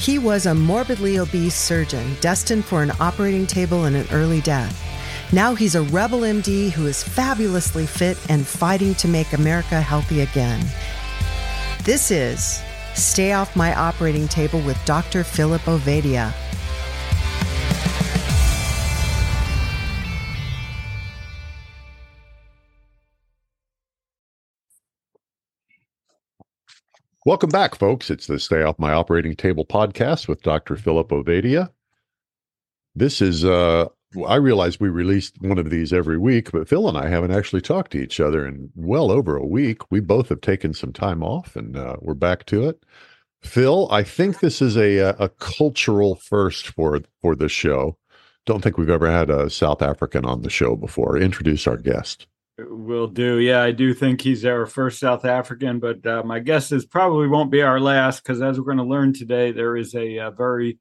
He was a morbidly obese surgeon destined for an operating table and an early death. Now he's a rebel MD who is fabulously fit and fighting to make America healthy again. This is Stay Off My Operating Table with Dr. Philip Ovadia. Welcome back, folks. It's the Stay Off My Operating Table podcast with Dr. Philip Ovadia. This is, I realize we release one of these every week, but Phil and I haven't actually talked to each other in well over a week. We both have taken some time off, and we're back to it. Phil, I think this is a cultural first for the show. Don't think we've ever had a South African on the show before. Introduce our guest. Will do. Yeah, I do think he's our first South African, but my guess is probably won't be our last, because as we're going to learn today, there is a very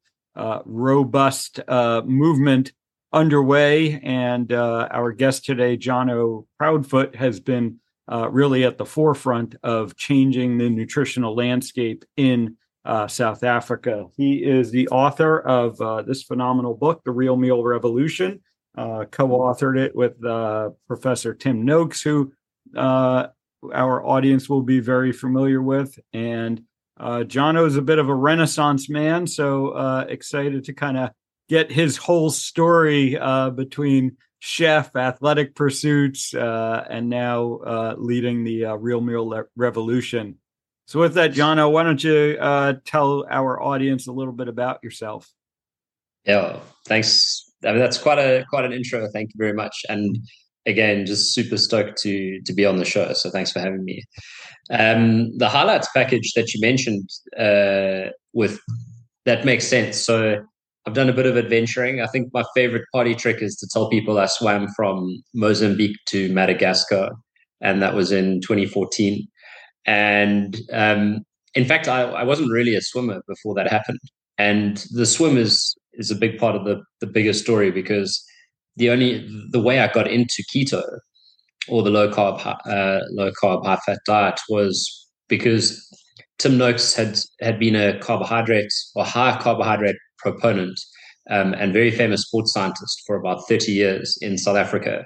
robust movement underway, and our guest today, Jono Proudfoot, has been really at the forefront of changing the nutritional landscape in South Africa. He is the author of this phenomenal book, The Real Meal Revolution. Co-authored it with Professor Tim Noakes, who our audience will be very familiar with. And Jono is a bit of a Renaissance man, so excited to kind of get his whole story between chef, athletic pursuits, and now leading the Real Meal Revolution. So with that, Jono, why don't you tell our audience a little bit about yourself? Yeah, thanks. I mean, that's quite an intro. Thank you very much. And again, just super stoked to be on the show. So thanks for having me. The highlights package that you mentioned with that makes sense. So I've done a bit of adventuring. I think my favorite party trick is to tell people I swam from Mozambique to Madagascar, and that was in 2014. And in fact, I wasn't really a swimmer before that happened. And the swim is a big part of the bigger story, because the way I got into keto, or the low carb high fat diet, was because Tim Noakes had been a carbohydrate or high carbohydrate proponent and very famous sports scientist for about 30 years in South Africa.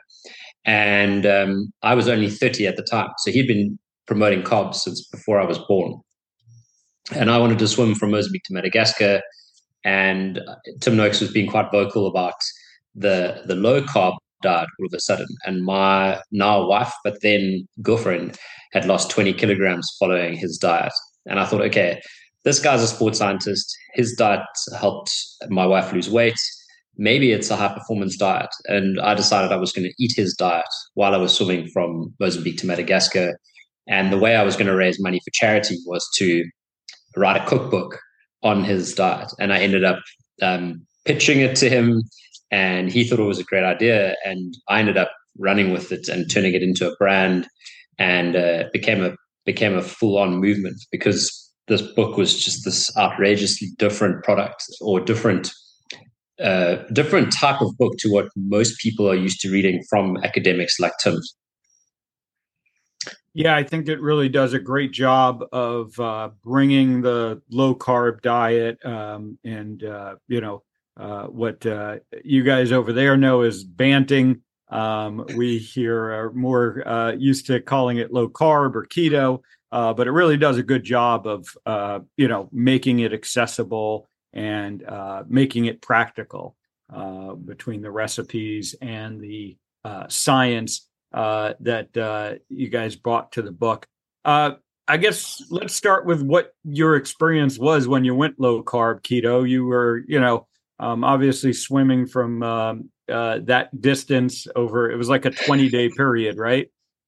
And I was only 30 at the time. So he'd been promoting carbs since before I was born. And I wanted to swim from Mozambique to Madagascar. And Tim Noakes was being quite vocal about the low carb diet all of a sudden. And my now wife, but then girlfriend, had lost 20 kilograms following his diet. And I thought, okay, this guy's a sports scientist. His diet helped my wife lose weight. Maybe it's a high performance diet. And I decided I was going to eat his diet while I was swimming from Mozambique to Madagascar. And the way I was going to raise money for charity was to write a cookbook on his diet. And I ended up pitching it to him, and he thought it was a great idea. And I ended up running with it and turning it into a brand, and became a full-on movement, because this book was just this outrageously different product, or different type of book to what most people are used to reading from academics like Tim. Yeah, I think it really does a great job of bringing the low carb diet and what you guys over there know as banting. We here are more used to calling it low carb or keto, but it really does a good job of making it accessible and making it practical between the recipes and the science that you guys brought to the book. I guess let's start with what your experience was when you went low carb keto. You were, obviously swimming from that distance over. It was like a 20-day period, right?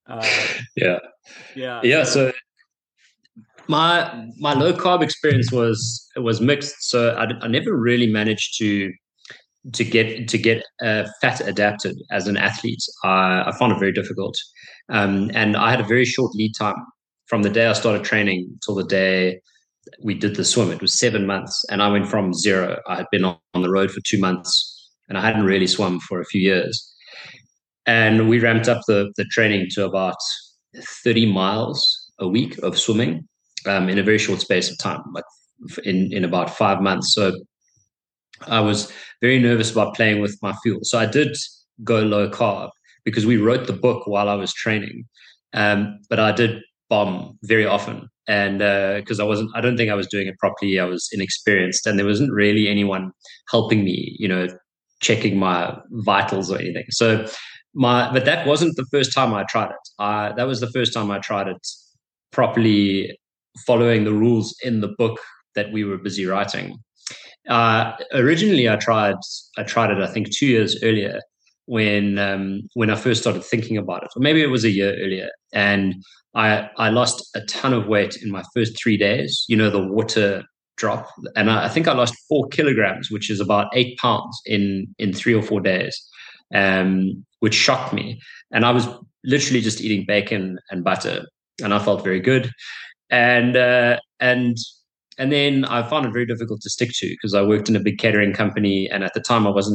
Yeah. So my low carb experience was mixed. So I never really managed to get fat adapted as an athlete. I found it very difficult, and I had a very short lead time from the day I started training till the day we did the swim. It was 7 months, and I went from zero. I had been on the road for 2 months, and I hadn't really swum for a few years. And we ramped up the training to about 30 miles a week of swimming in a very short space of time, like in about 5 months. So I was very nervous about playing with my fuel. So I did go low carb because we wrote the book while I was training. But I did bomb very often. And because I don't think I was doing it properly. I was inexperienced and there wasn't really anyone helping me, checking my vitals or anything. So but that wasn't the first time I tried it. That was the first time I tried it properly, following the rules in the book that we were busy writing. Originally, I tried it, I think 2 years earlier when I first started thinking about it, or maybe it was a year earlier. And I lost a ton of weight in my first 3 days, the water drop. And I think I lost 4 kilograms, which is about 8 pounds in 3 or 4 days, which shocked me. And I was literally just eating bacon and butter, and I felt very good. And then I found it very difficult to stick to because I worked in a big catering company. And at the time I was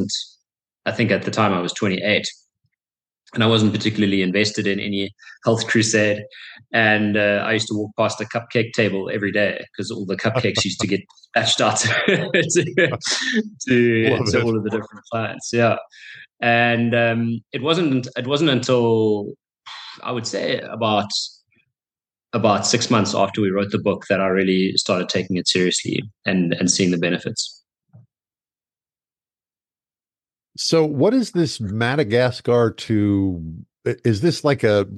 28 and I wasn't particularly invested in any health crusade. And I used to walk past a cupcake table every day because all the cupcakes used to get dispatched out to all of the different clients. Yeah. And it wasn't until I would say about 6 months after we wrote the book that I really started taking it seriously and seeing the benefits. So what is this Madagascar is this like in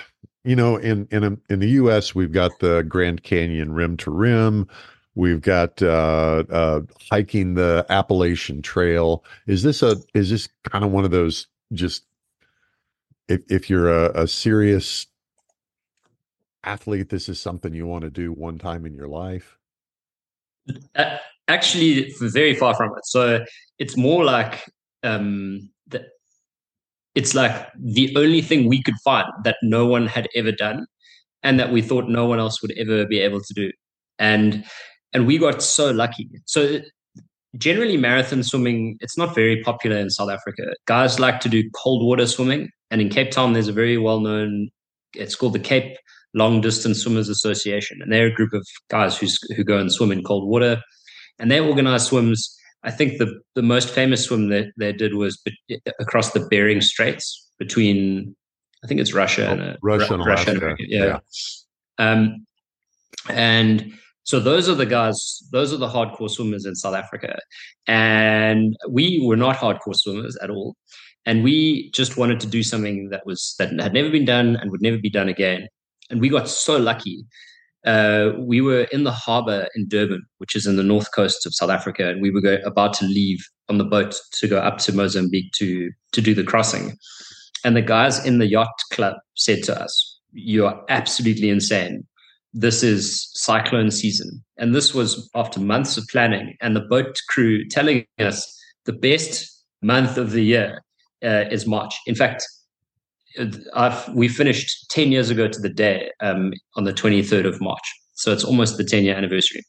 the US, we've got the Grand Canyon rim to rim. We've got hiking the Appalachian Trail. Is this kind of one of those, just if you're a serious athlete, this is something you want to do one time in your life? Actually, very far from it. So it's more like it's like the only thing we could find that no one had ever done and that we thought no one else would ever be able to do. And we got so lucky. So generally marathon swimming, it's not very popular in South Africa. Guys like to do cold water swimming. And in Cape Town, there's a very well-known, it's called the Cape Long Distance Swimmers Association. And they're a group of guys who go and swim in cold water. And they organize swims. I think the most famous swim that they did was across the Bering Straits between, I think it's Russia and Alaska. America. Yeah. And so those are the hardcore swimmers in South Africa. And we were not hardcore swimmers at all. And we just wanted to do something that had never been done and would never be done again. And we got so lucky. We were in the harbor in Durban, which is in the north coast of South Africa, and we were about to leave on the boat to go up to Mozambique to do the crossing. And the guys in the yacht club said to us, "You are absolutely insane. This is cyclone season." And this was after months of planning, and the boat crew telling us the best month of the year is March. In fact, we finished 10 years ago to the day on the 23rd of March. So it's almost the 10-year anniversary.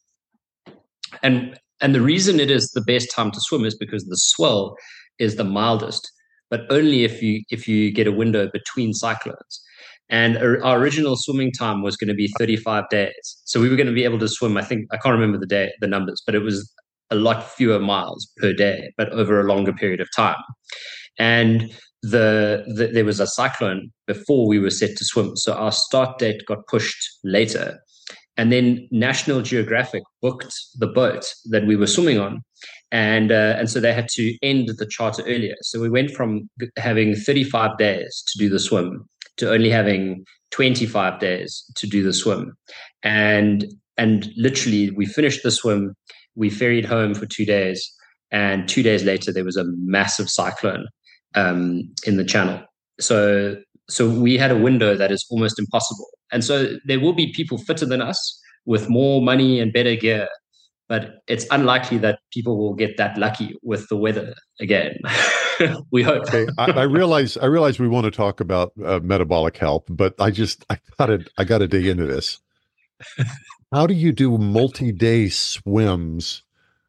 And the reason it is the best time to swim is because the swell is the mildest, but only if you get a window between cyclones. And our original swimming time was going to be 35 days. So we were going to be able to swim, I can't remember the numbers, but it was a lot fewer miles per day, but over a longer period of time. And there was a cyclone before we were set to swim. So our start date got pushed later. And then National Geographic booked the boat that we were swimming on. And so they had to end the charter earlier. So we went from having 35 days to do the swim to only having 25 days to do the swim. And literally we finished the swim. We ferried home for 2 days. And 2 days later, there was a massive cyclone in the channel. So we had a window that is almost impossible. And so there will be people fitter than us with more money and better gear, but it's unlikely that people will get that lucky with the weather again. We hope. Okay, I realize we want to talk about metabolic health, but I gotta dig into this. How do you do multi-day swims?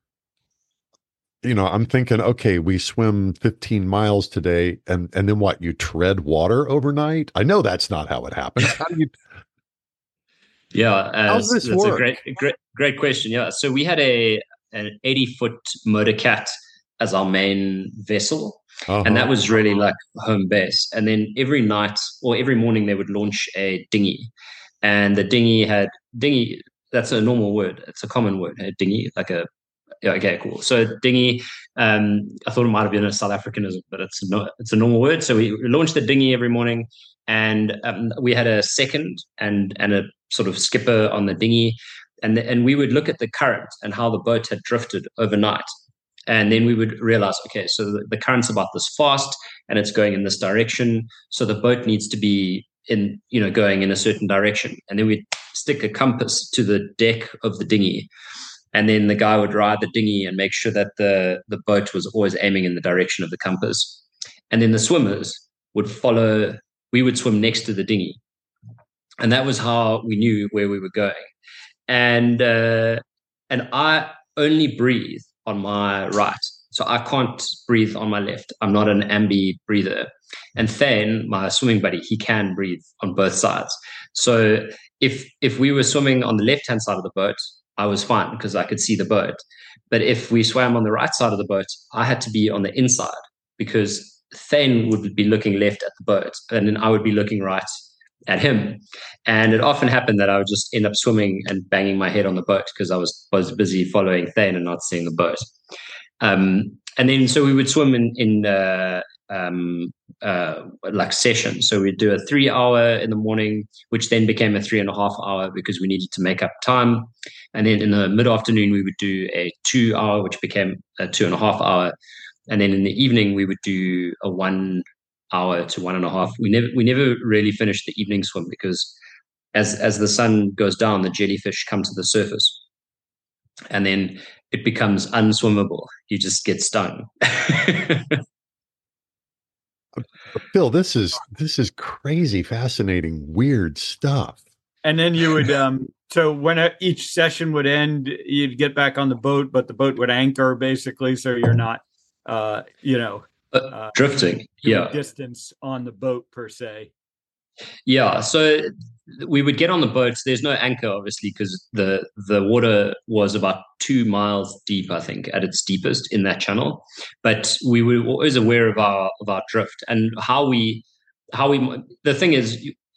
I'm thinking, okay, we swim 15 miles today, and then what? You tread water overnight? I know that's not how it happens. How do you? Yeah, how's this work? great question. Yeah. So we had an 80-foot motor cat as our main vessel. And that was really like home base. And then every night or every morning they would launch a dinghy. And the dinghy, that's a normal word. It's a common word, a dinghy, yeah, okay, cool. So dinghy, I thought it might have been a South Africanism, but it's a normal word. So we launched the dinghy every morning, and we had a second and a sort of skipper on the dinghy. And we would look at the current and how the boat had drifted overnight. And then we would realize, okay, so the current's about this fast and it's going in this direction. So the boat needs to be going in a certain direction. And then we'd stick a compass to the deck of the dinghy. And then the guy would ride the dinghy and make sure that the boat was always aiming in the direction of the compass. And then the swimmers would follow, we would swim next to the dinghy. And that was how we knew where we were going. And I only breathe on my right. So I can't breathe on my left. I'm not an ambi breather. And Thane, my swimming buddy, he can breathe on both sides. So if we were swimming on the left-hand side of the boat, I was fine because I could see the boat. But if we swam on the right side of the boat, I had to be on the inside because Thane would be looking left at the boat and then I would be looking right at him. And it often happened that I would just end up swimming and banging my head on the boat because I was busy following Thane and not seeing the boat. And then so we would swim in like sessions. So we'd do a 3-hour in the morning, which then became a 3.5 hour because we needed to make up time. And then in the mid-afternoon, we would do a 2 hour, which became a 2.5 hour. And then in the evening, we would do a 1 hour to 1.5. We never really finished the evening swim because as the sun goes down, the jellyfish come to the surface. And then it becomes unswimmable. You just get stung. Phil, this is crazy, fascinating, weird stuff. And then you would, so when each session would end, you'd get back on the boat, but the boat would anchor basically, so you're not, drifting. Yeah, distance on the boat per se. Yeah, so we would get on the boats. There's no anchor, obviously, because the water was about 2 miles deep, I think, at its deepest in that channel. But we were always aware of our drift and how we. The thing is,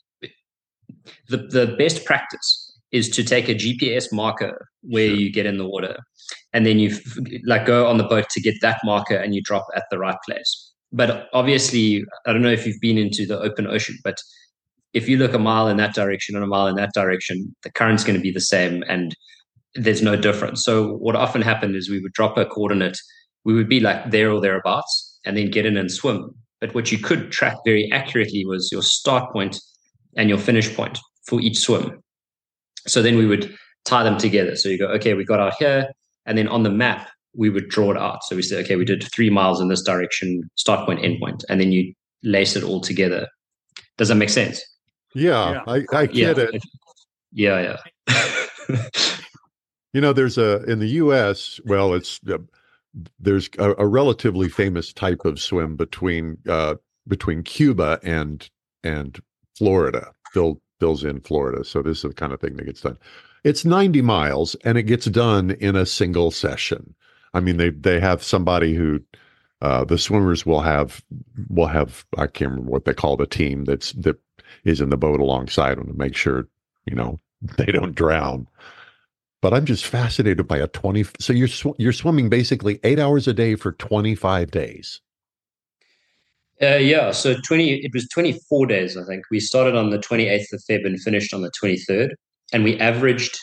the best practice is to take a GPS marker where you get in the water, and then you go on the boat to get that marker, and you drop at the right place. But obviously, I don't know if you've been into the open ocean, but if you look a mile in that direction and a mile in that direction, the current's going to be the same and there's no difference. So what often happened is we would drop a coordinate, we would be like there or thereabouts and then get in and swim. But what you could track very accurately was your start point and your finish point for each swim. So then we would tie them together. So you go, okay, we got out here. And then on the map, we would draw it out. So we said, okay, we did 3 miles in this direction, start point, end point. And then you lace it all together. Does that make sense? Yeah. I get it. Yeah. There's in the U.S., well, there's a relatively famous type of swim between Cuba and Florida. Phil's in Florida, so this is the kind of thing that gets done. It's 90 miles, and it gets done in a single session. I mean, they have somebody who the swimmers will have I can't remember what they call the team that is in the boat alongside them to make sure they don't drown. But I'm just fascinated by so you're swimming basically 8 hours a day for 25 days. Yeah, so it was 24 days, I think. We started on the 28th of Feb and finished on the 23rd, and we averaged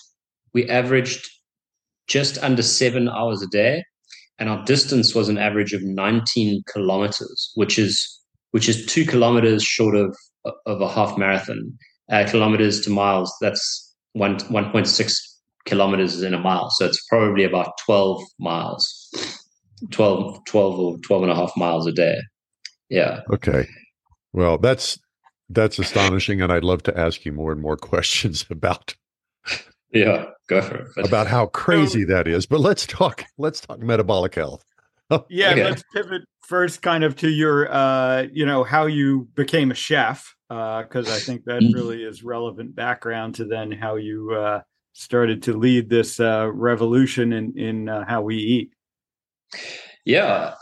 just under 7 hours a day, and our distance was an average of 19 kilometers, which is 2 kilometers short of a half marathon. Kilometers to miles, that's 1.6 kilometers in a mile. So it's probably about 12 miles, 12 or 12 and a half miles a day. Yeah. Okay. Well, that's astonishing. And I'd love to ask you more and more questions about. Yeah, go for it. About how crazy that is. But let's talk metabolic health. Yeah. Okay. Let's pivot first kind of to your, how you became a chef. Cause I think that really is relevant background to then how you, started to lead this revolution in how we eat. Yeah.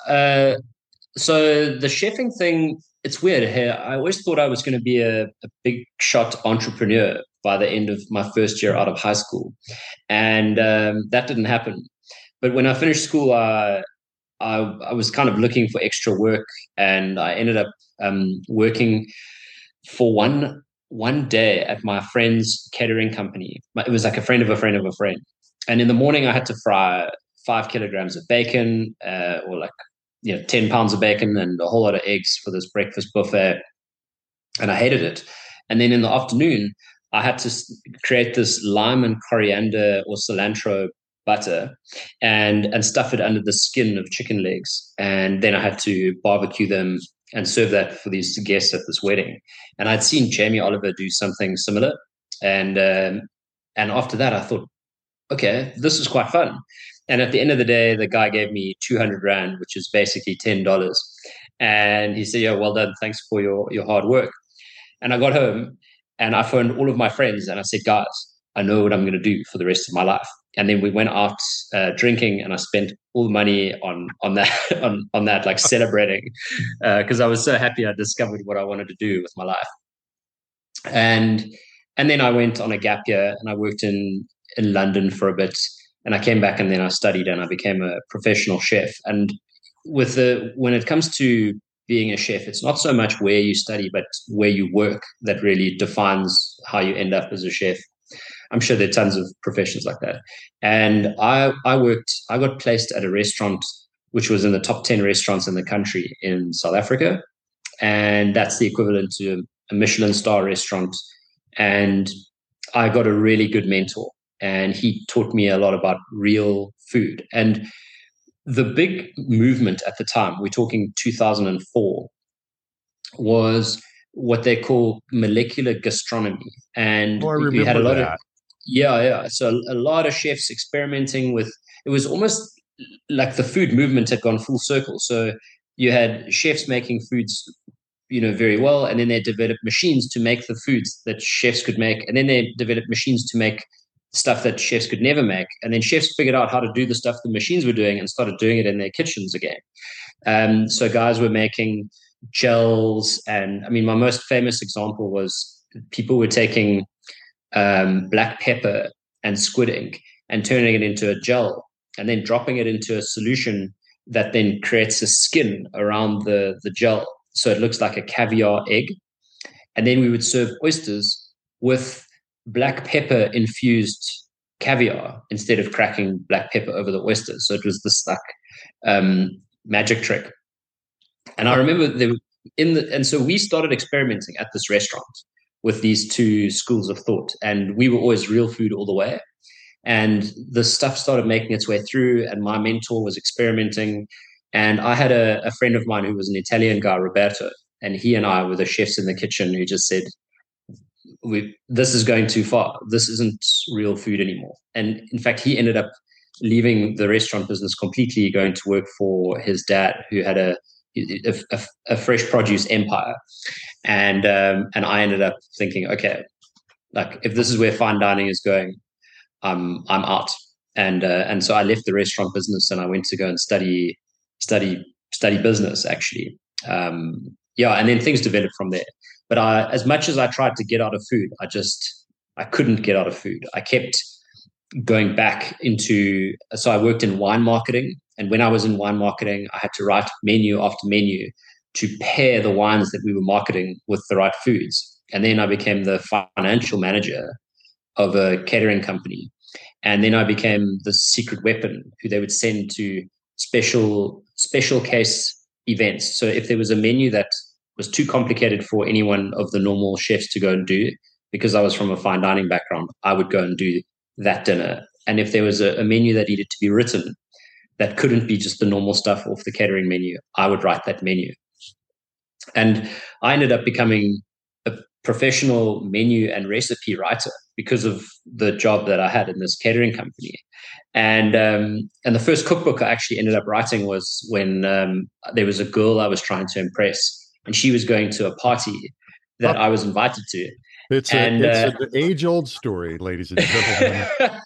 So the chefing thing, it's weird here. I always thought I was going to be a big shot entrepreneur by the end of my first year out of high school. And that didn't happen. But when I finished school, I was kind of looking for extra work, and I ended up working for one day at my friend's catering company. It was like a friend of a friend of a friend. And in the morning, I had to fry 5 kilograms of bacon, or 10 pounds of bacon and a whole lot of eggs for this breakfast buffet. And I hated it. And then in the afternoon, I had to create this lime and coriander or cilantro butter and stuff it under the skin of chicken legs. And then I had to barbecue them and serve that for these guests at this wedding. And I'd seen Jamie Oliver do something similar. And after that, I thought, okay, this is quite fun. And at the end of the day, the guy gave me 200 Rand, which is basically $10. And he said, yeah, well done. Thanks for your hard work. And I got home and I phoned all of my friends and I said, guys, I know what I'm going to do for the rest of my life. And then we went out drinking, and I spent all the money on that, on that, like celebrating, because I was so happy I discovered what I wanted to do with my life. And then I went on a gap year and I worked in London for a bit, and I came back and then I studied and I became a professional chef. And when it comes to being a chef, it's not so much where you study, but where you work that really defines how you end up as a chef. I'm sure there are tons of professions like that. And I got placed at a restaurant which was in the top 10 restaurants in the country in South Africa. And that's the equivalent to a Michelin star restaurant. And I got a really good mentor, and he taught me a lot about real food. And the big movement at the time, we're talking 2004, was what they call molecular gastronomy. And we had a lot of so a lot of chefs experimenting with, it was almost like the food movement had gone full circle. So you had chefs making foods, very well, and then they developed machines to make the foods that chefs could make, and then they developed machines to make stuff that chefs could never make, and then chefs figured out how to do the stuff the machines were doing and started doing it in their kitchens again. So guys were making gels, and I mean, my most famous example was people were taking black pepper and squid ink and turning it into a gel and then dropping it into a solution that then creates a skin around the gel, so it looks like a caviar egg. And then we would serve oysters with black pepper infused caviar instead of cracking black pepper over the oysters. So it was this magic trick. And I remember and so we started experimenting at this restaurant with these two schools of thought, and we were always real food all the way. And the stuff started making its way through, and my mentor was experimenting. And I had a friend of mine who was an Italian guy, Roberto, and he and I were the chefs in the kitchen who just said, this is going too far. This isn't real food anymore. And in fact, he ended up leaving the restaurant business completely, going to work for his dad, who had a fresh produce empire. And I ended up thinking, okay, like if this is where fine dining is going, I'm out. And so I left the restaurant business and I went to go and study business, actually. And then things developed from there. But as much as I tried to get out of food, I couldn't get out of food. I kept going back into, so I worked in wine marketing. And when I was in wine marketing, I had to write menu after menu to pair the wines that we were marketing with the right foods. And then I became the financial manager of a catering company. And then I became the secret weapon who they would send to special case events. So if there was a menu that was too complicated for anyone of the normal chefs to go and do, because I was from a fine dining background, I would go and do that dinner. And if there was a menu that needed to be written that couldn't be just the normal stuff off the catering menu, I would write that menu. And I ended up becoming a professional menu and recipe writer because of the job that I had in this catering company. And the first cookbook I actually ended up writing was when there was a girl I was trying to impress, and she was going to a party that I was invited to. It's an age-old story, ladies and gentlemen.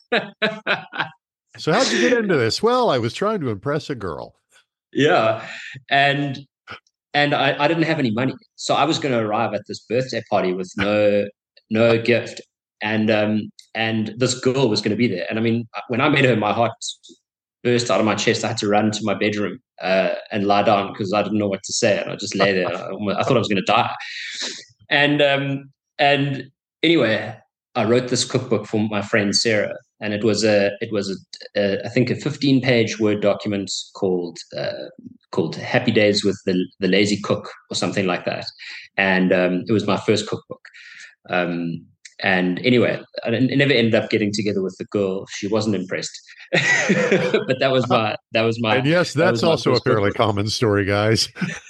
So how'd you get into this? Well, I was trying to impress a girl. Yeah. And I didn't have any money. So I was going to arrive at this birthday party with no gift. And this girl was going to be there. And I mean, when I met her, my heart burst out of my chest. I had to run to my bedroom and lie down because I didn't know what to say. And I just lay there. I thought I was going to die. And anyway, I wrote this cookbook for my friend Sarah, and it was I think a 15-page Word document called Happy Days with the Lazy Cook or something like that. And it was my first cookbook. And anyway, I never ended up getting together with the girl. She wasn't impressed. But that was my. And yes, that's also a fairly common story, guys.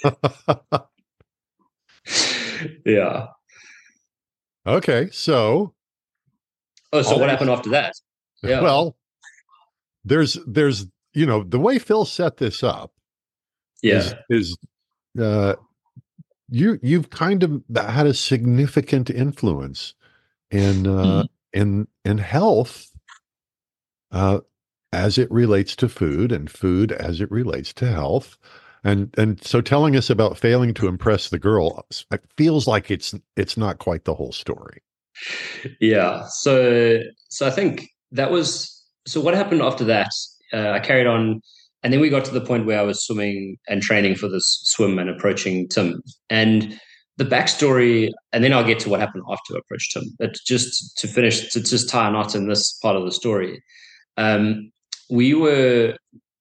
Yeah. Okay, so. So what happened after that? Yeah. Well, there's the way Phil set this up. Yeah. You've kind of had a significant influence in health as it relates to food, and food as it relates to health. And so telling us about failing to impress the girl, it feels like it's not quite the whole story. Yeah. So I think that was, so what happened after that, I carried on, and then we got to the point where I was swimming and training for this swim and approaching Tim. And the backstory, and then I'll get to what happened after I approached Tim. But just to finish, to just tie a knot in this part of the story, we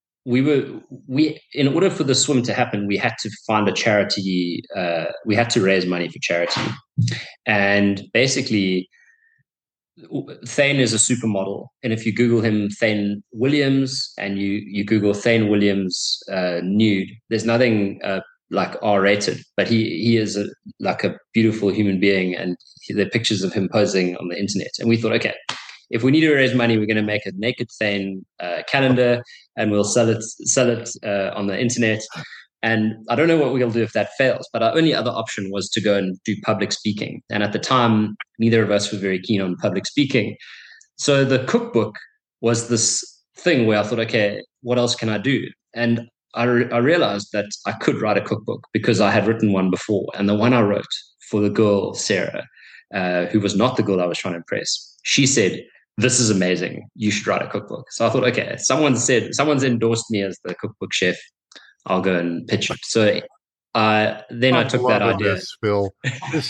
in order for the swim to happen, we had to find a charity. We had to raise money for charity, and basically, Thane is a supermodel. And if you Google him, Thane Williams, and you Google Thane Williams nude, there's nothing like R-rated, but he is like a beautiful human being, and there are pictures of him posing on the internet. And we thought, okay, if we need to raise money, we're going to make a naked Thane calendar, and we'll sell it on the internet. And I don't know what we'll do if that fails, but our only other option was to go and do public speaking. And at the time, neither of us were very keen on public speaking. So the cookbook was this thing where I thought, okay, what else can I do? And I realized that I could write a cookbook because I had written one before. And the one I wrote for the girl, Sarah, who was not the girl I was trying to impress, she said, "This is amazing. You should write a cookbook." So I thought, okay, someone's endorsed me as the cookbook chef. I'll go and pitch it. So then I took that idea. This, Phil, this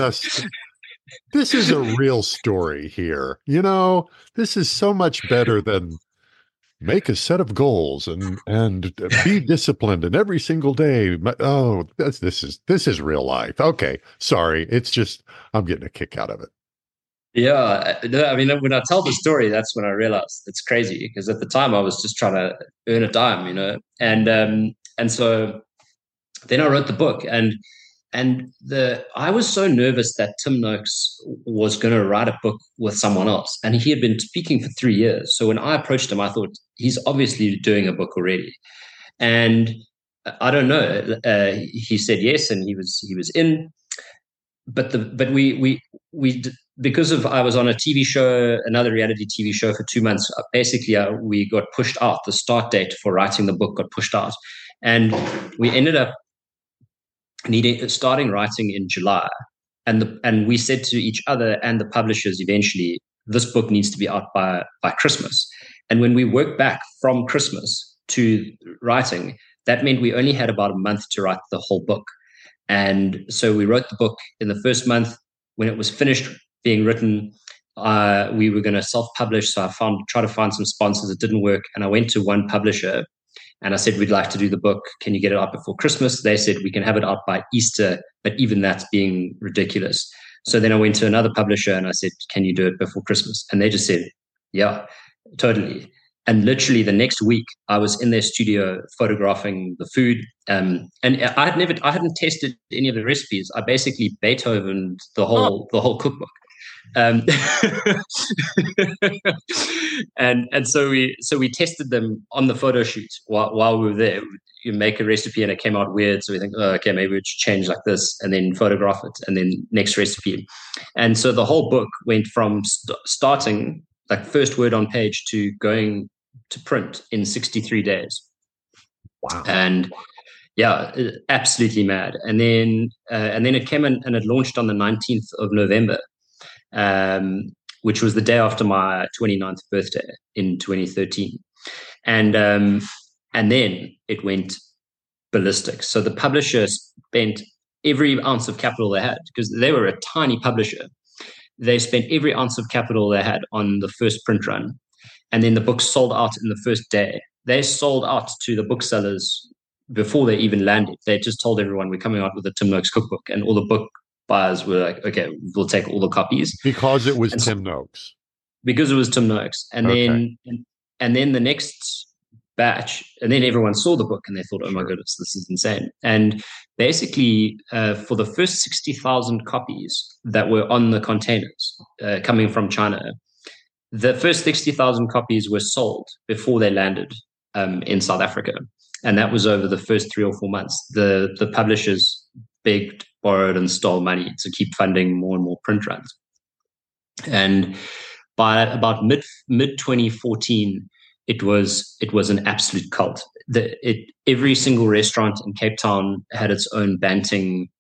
is a real story here. This is so much better than make a set of goals and be disciplined and every single day. Oh, this is real life. Okay, sorry. It's just I'm getting a kick out of it. Yeah, I mean, when I tell the story, that's when I realized it's crazy, because at the time I was just trying to earn a dime, and so then I wrote the book, and I was so nervous that Tim Noakes was going to write a book with someone else, and he had been speaking for 3 years. So when I approached him, I thought he's obviously doing a book already, and I don't know. He said yes, and he was in, but we because of I was on a TV show, another reality TV show for 2 months. Basically, we got pushed out. The start date for writing the book got pushed out, and we ended up starting writing in July. And we said to each other and the publishers eventually, this book needs to be out by Christmas. And when we worked back from Christmas to writing, that meant we only had about a month to write the whole book. And so we wrote the book in the first month. When it was finished being written, we were going to self-publish. So I tried to find some sponsors. It didn't work. And I went to one publisher and I said, "We'd like to do the book. Can you get it out before Christmas?" They said, "We can have it out by Easter," but even that's being ridiculous. So then I went to another publisher and I said, "Can you do it before Christmas?" And they just said, "Yeah, totally." And literally the next week, I was in their studio photographing the food. And I hadn't tested any of the recipes. I basically Beethovened the whole cookbook. Um, and so we tested them on the photo shoot while we were there. You make a recipe and it came out weird, so we think, oh, okay, maybe we should change like this, and then photograph it, and then next recipe. And so the whole book went from starting like first word on page to going to print in 63 days. Wow. And yeah, absolutely mad. And then it came in and it launched on the 19th of November, which was the day after my 29th birthday in 2013. And then it went ballistic. So the publisher spent every ounce of capital they had, because they were a tiny publisher. They spent every ounce of capital they had on the first print run. And then the book sold out in the first day. They sold out to the booksellers before they even landed. They just told everyone, we're coming out with a Tim Noakes cookbook. And all the book buyers were like, okay, we'll take all the copies. Because it was Tim Noakes. Because it was Tim Noakes. And then the next batch, and then everyone saw the book and they thought, oh my goodness, this is insane. And basically, for the first 60,000 copies that were on the containers coming from China, the first 60,000 copies were sold before they landed in South Africa. And that was over the first 3 or 4 months. The publishers begged, borrowed, and stole money to keep funding more and more print runs. And by about mid 2014, it was an absolute cult. Every single restaurant in Cape Town had its own Banting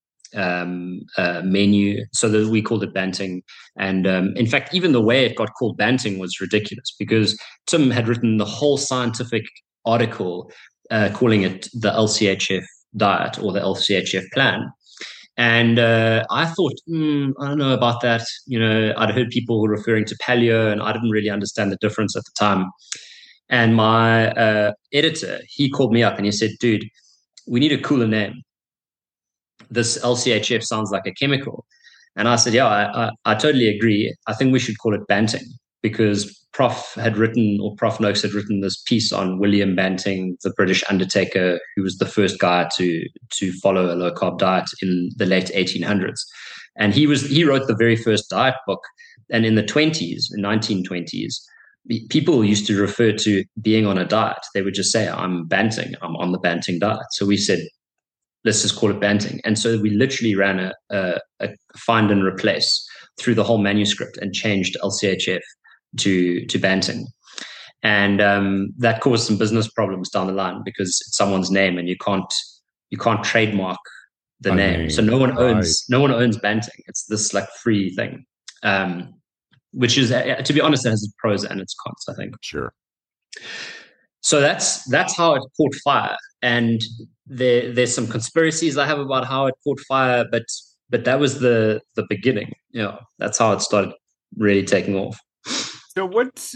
menu, so that we called it Banting. And in fact, even the way it got called Banting was ridiculous, because Tim had written the whole scientific article calling it the LCHF diet or the LCHF plan. And I thought, I don't know about that. I'd heard people referring to paleo, and I didn't really understand the difference at the time. And my editor, he called me up and he said, dude, we need a cooler name. This LCHF sounds like a chemical. And I said, yeah, I totally agree. I think we should call it Banting, because Prof Noakes had written this piece on William Banting, the British undertaker, who was the first guy to follow a low-carb diet in the late 1800s. And he wrote the very first diet book. And in the 1920s, people used to refer to being on a diet. They would just say, I'm Banting, I'm on the Banting diet. So we said, let's just call it Banting. And so we literally ran a find and replace through the whole manuscript and changed LCHF to Banting. And that caused some business problems down the line, because it's someone's name and you can't trademark the name. So no one owns Banting. It's this like free thing. Which is, to be honest, it has its pros and its cons, I think. Sure. So that's how it caught fire. And there's some conspiracies I have about how it caught fire, but that was the beginning. That's how it started really taking off. So what's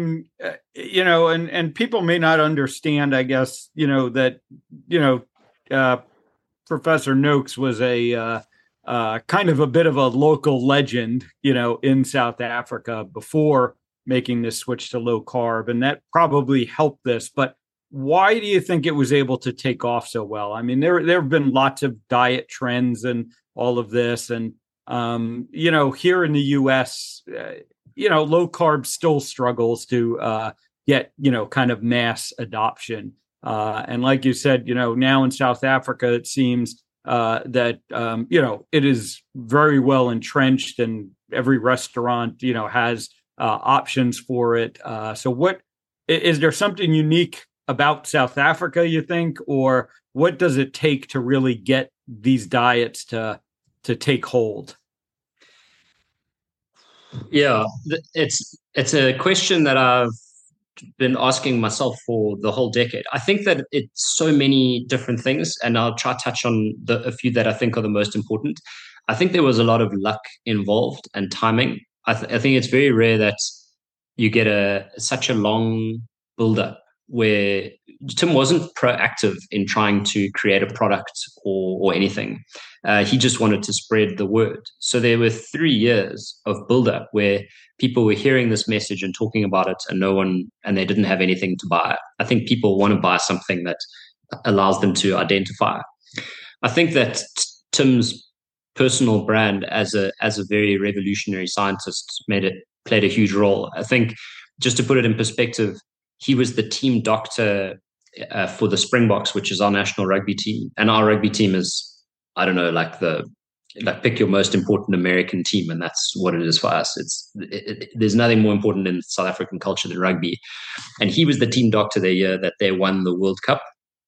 and people may not understand, I guess, that Professor Noakes was a kind of a bit of a local legend, in South Africa before making this switch to low carb, and that probably helped this. But why do you think it was able to take off so well? I mean, there have been lots of diet trends and all of this, and here in the U.S., low carb still struggles to get kind of mass adoption. And like you said, now in South Africa, it seems that it is very well entrenched, and every restaurant has options for it. So what is there something unique about South Africa, you think, or what does it take to really get these diets to take hold? Yeah, it's a question that I've been asking myself for the whole decade. I think that it's so many different things, and I'll try to touch on a few that I think are the most important. I think there was a lot of luck involved and timing. I think it's very rare that you get such a long build-up where Tim wasn't proactive in trying to create a product or anything. He just wanted to spread the word. So there were 3 years of build-up where people were hearing this message and talking about it, and they didn't have anything to buy. I think people want to buy something that allows them to identify. I think that Tim's personal brand as a very revolutionary scientist played a huge role. I think, just to put it in perspective, he was the team doctor for the Springboks, which is our national rugby team, and our rugby team is, I don't know, like pick your most important American team, and that's what it is for us. There's nothing more important in South African culture than rugby, and he was the team doctor the year that they won the World Cup.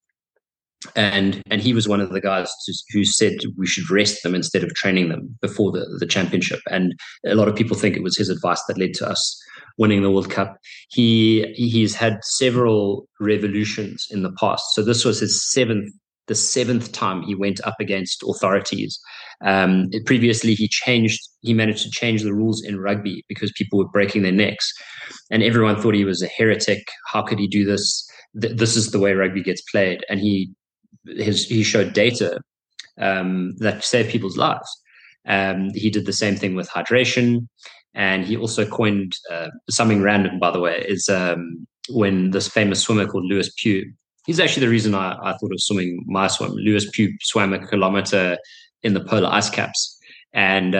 And he was one of the guys who said we should rest them instead of training them before the championship. And a lot of people think it was his advice that led to us winning the World Cup. He's had several revolutions in the past. So this was the seventh time he went up against authorities. Previously, he managed to change the rules in rugby because people were breaking their necks, and everyone thought he was a heretic. How could he do this? This is the way rugby gets played. And he showed data that saved people's lives. He did the same thing with hydration, and he also coined something random, by the way, is when this famous swimmer called Lewis Pugh. He's actually the reason I thought of swimming my swim. Lewis Pugh swam a kilometer in the polar ice caps, and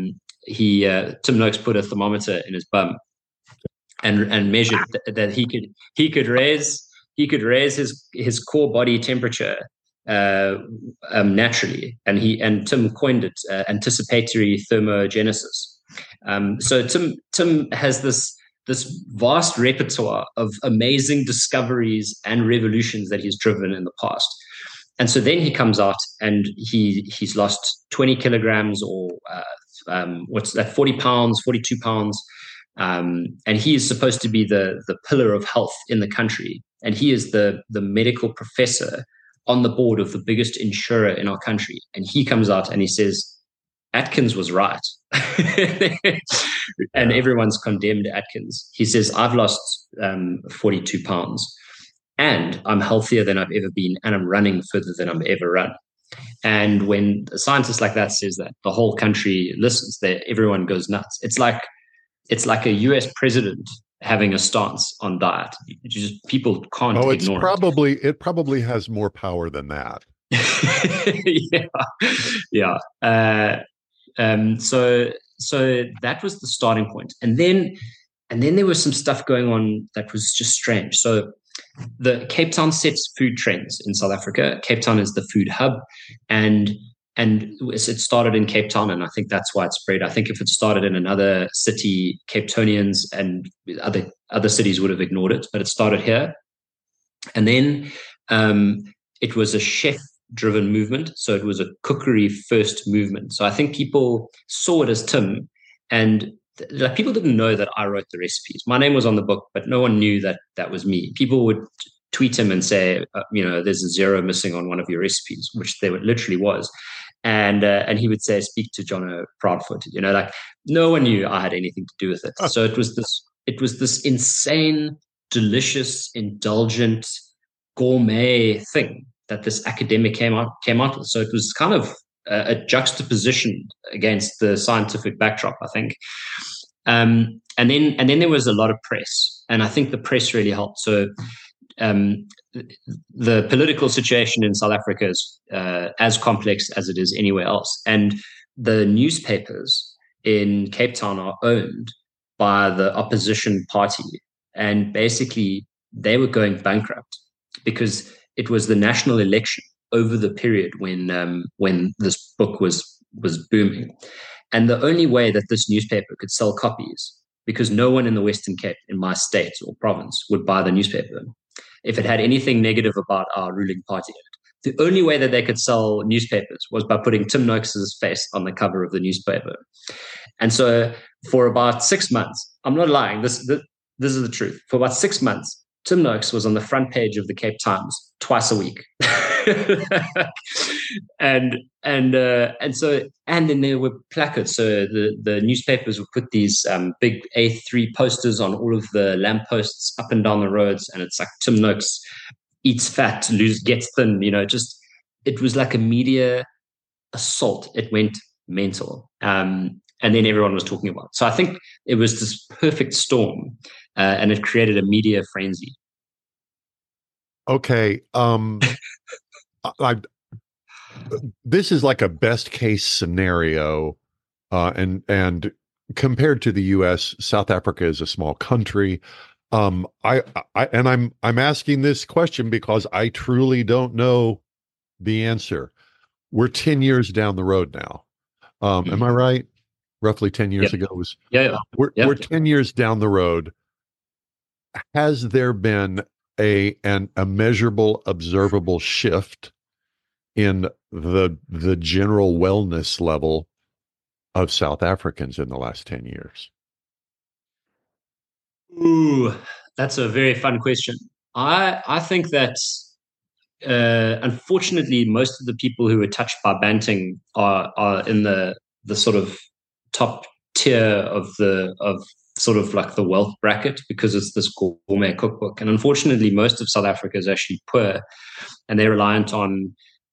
Tim Noakes put a thermometer in his bum and measured that he could raise his core body temperature naturally, and Tim coined it anticipatory thermogenesis. So Tim has this vast repertoire of amazing discoveries and revolutions that he's driven in the past. And so then he comes out and he's lost 20 kilograms or what's that, 40 pounds, 42 pounds. And he is supposed to be the pillar of health in the country. And he is the medical professor on the board of the biggest insurer in our country. And he comes out and he says, Atkins was right. And everyone's condemned Atkins. He says, I've lost 42 pounds and I'm healthier than I've ever been, and I'm running further than I've ever run. And when a scientist like that says that, the whole country listens. Everyone goes nuts. It's like a US president having a stance on diet. People can't ignore it. It probably has more power than that. Yeah. So that was the starting point. And then there was some stuff going on that was just strange. So the Cape Town sets food trends in South Africa. Cape Town is the food hub, and it started in Cape Town, and I think that's why it spread. I think if it started in another city, Cape Townians and other cities would have ignored it, but it started here. And then it was a chef-driven movement, so it was a cookery-first movement. So I think people saw it as Tim, and people didn't know that I wrote the recipes. My name was on the book, but no one knew that was me. People would tweet him and say, there's a zero missing on one of your recipes, which there literally was. And he would say, speak to Jono Proudfoot. No one knew I had anything to do with it. So it was this insane, delicious, indulgent, gourmet thing that this academic came out with. So it was kind of a juxtaposition against the scientific backdrop, I think. And then there was a lot of press, and I think the press really helped. So the political situation in South Africa is as complex as it is anywhere else, and the newspapers in Cape Town are owned by the opposition party, and basically they were going bankrupt because it was the national election over the period when this book was booming. And the only way that this newspaper could sell copies, because no one in the Western Cape, in my state or province, would buy the newspaper if it had anything negative about our ruling party in it. The only way that they could sell newspapers was by putting Tim Noakes' face on the cover of the newspaper. And so for about 6 months, I'm not lying, this is the truth. For about 6 months, Tim Noakes was on the front page of the Cape Times twice a week. and then there were placards. So the newspapers would put these big A3 posters on all of the lampposts up and down the roads, and it's like Tim Noakes eats fat, gets thin. It was like a media assault. It went mental, and then everyone was talking about it. So I think it was this perfect storm, and it created a media this is like a best case scenario, and compared to the U.S., South Africa is a small country. I'm asking this question because I truly don't know the answer. We're 10 years down the road now. Am I right? Roughly 10 years ago was. Yeah. We're 10 years down the road. Has there been a measurable, observable shift in the general wellness level of South Africans in the last 10 years? Ooh, that's a very fun question. I think that unfortunately most of the people who are touched by Banting are in the sort of top tier of sort of like the wealth bracket, because it's this gourmet cookbook. And unfortunately, most of South Africa is actually poor, and they're reliant on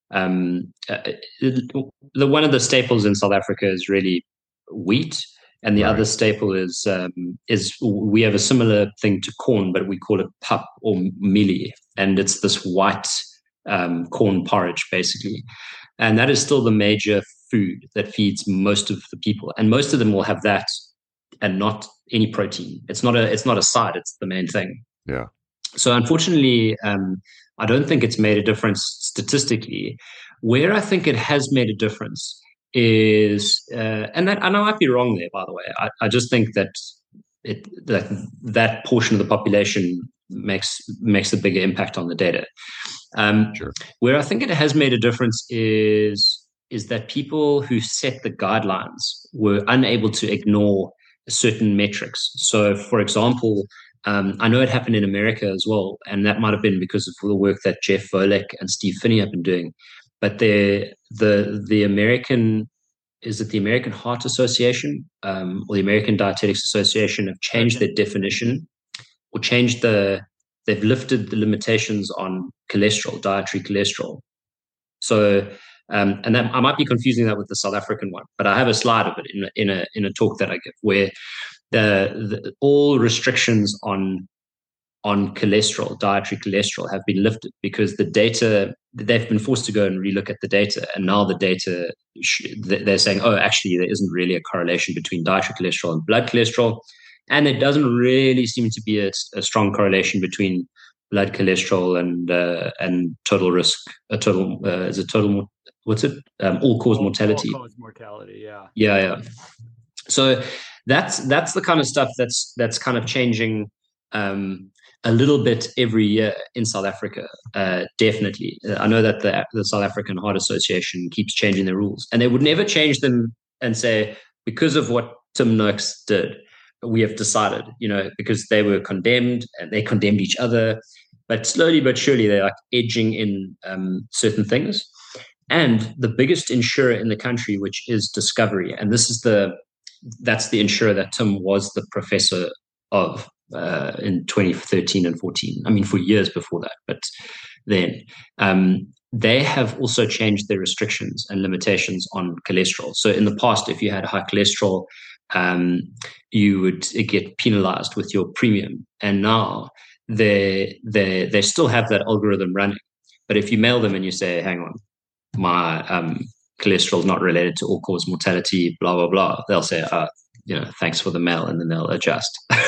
one of the staples in South Africa is really wheat, and the other staple is we have a similar thing to corn, but we call it pap or mealie, and it's this white corn porridge basically, and that is still the major food that feeds most of the people, and most of them will have that and not any protein. It's not a side, it's the main thing. Yeah. So unfortunately, I don't think it's made a difference statistically. Where I think it has made a difference is, and I might be wrong there, by the way. I just think that that portion of the population makes a bigger impact on the data. Sure. Where I think it has made a difference is that people who set the guidelines were unable to ignore certain metrics. So, for example, I know it happened in America as well, and that might have been because of the work that Jeff Volek and Steve Phinney have been doing. But the American, is it the American Heart Association or the American Dietetics Association, have changed their definition, or they've lifted the limitations on cholesterol, dietary cholesterol. So, and that, I might be confusing that with the South African one, but I have a slide of it in a talk that I give, where all restrictions on cholesterol, dietary cholesterol, have been lifted, because the data, they've been forced to go and relook at the data, and now the data, they're saying, oh, actually there isn't really a correlation between dietary cholesterol and blood cholesterol, and there doesn't really seem to be a strong correlation between blood cholesterol and total risk, all-cause mortality. All-cause mortality, yeah. Yeah. So that's the kind of stuff that's kind of changing a little bit every year in South Africa. Definitely, I know that the South African Heart Association keeps changing their rules, and they would never change them and say, because of what Tim Noakes did, we have decided, because they were condemned and they condemned each other. But slowly but surely, they're like edging in certain things. And the biggest insurer in the country, which is Discovery, and that's the insurer that Tim was the professor of in 2013 and 14. I mean, for years before that, but then they have also changed their restrictions and limitations on cholesterol. So in the past, if you had high cholesterol, you would get penalized with your premium, and now they still have that algorithm running. But if you mail them and you say, hang on, my cholesterol is not related to all-cause mortality, blah, blah, blah, they'll say, thanks for the mail, and then they'll adjust.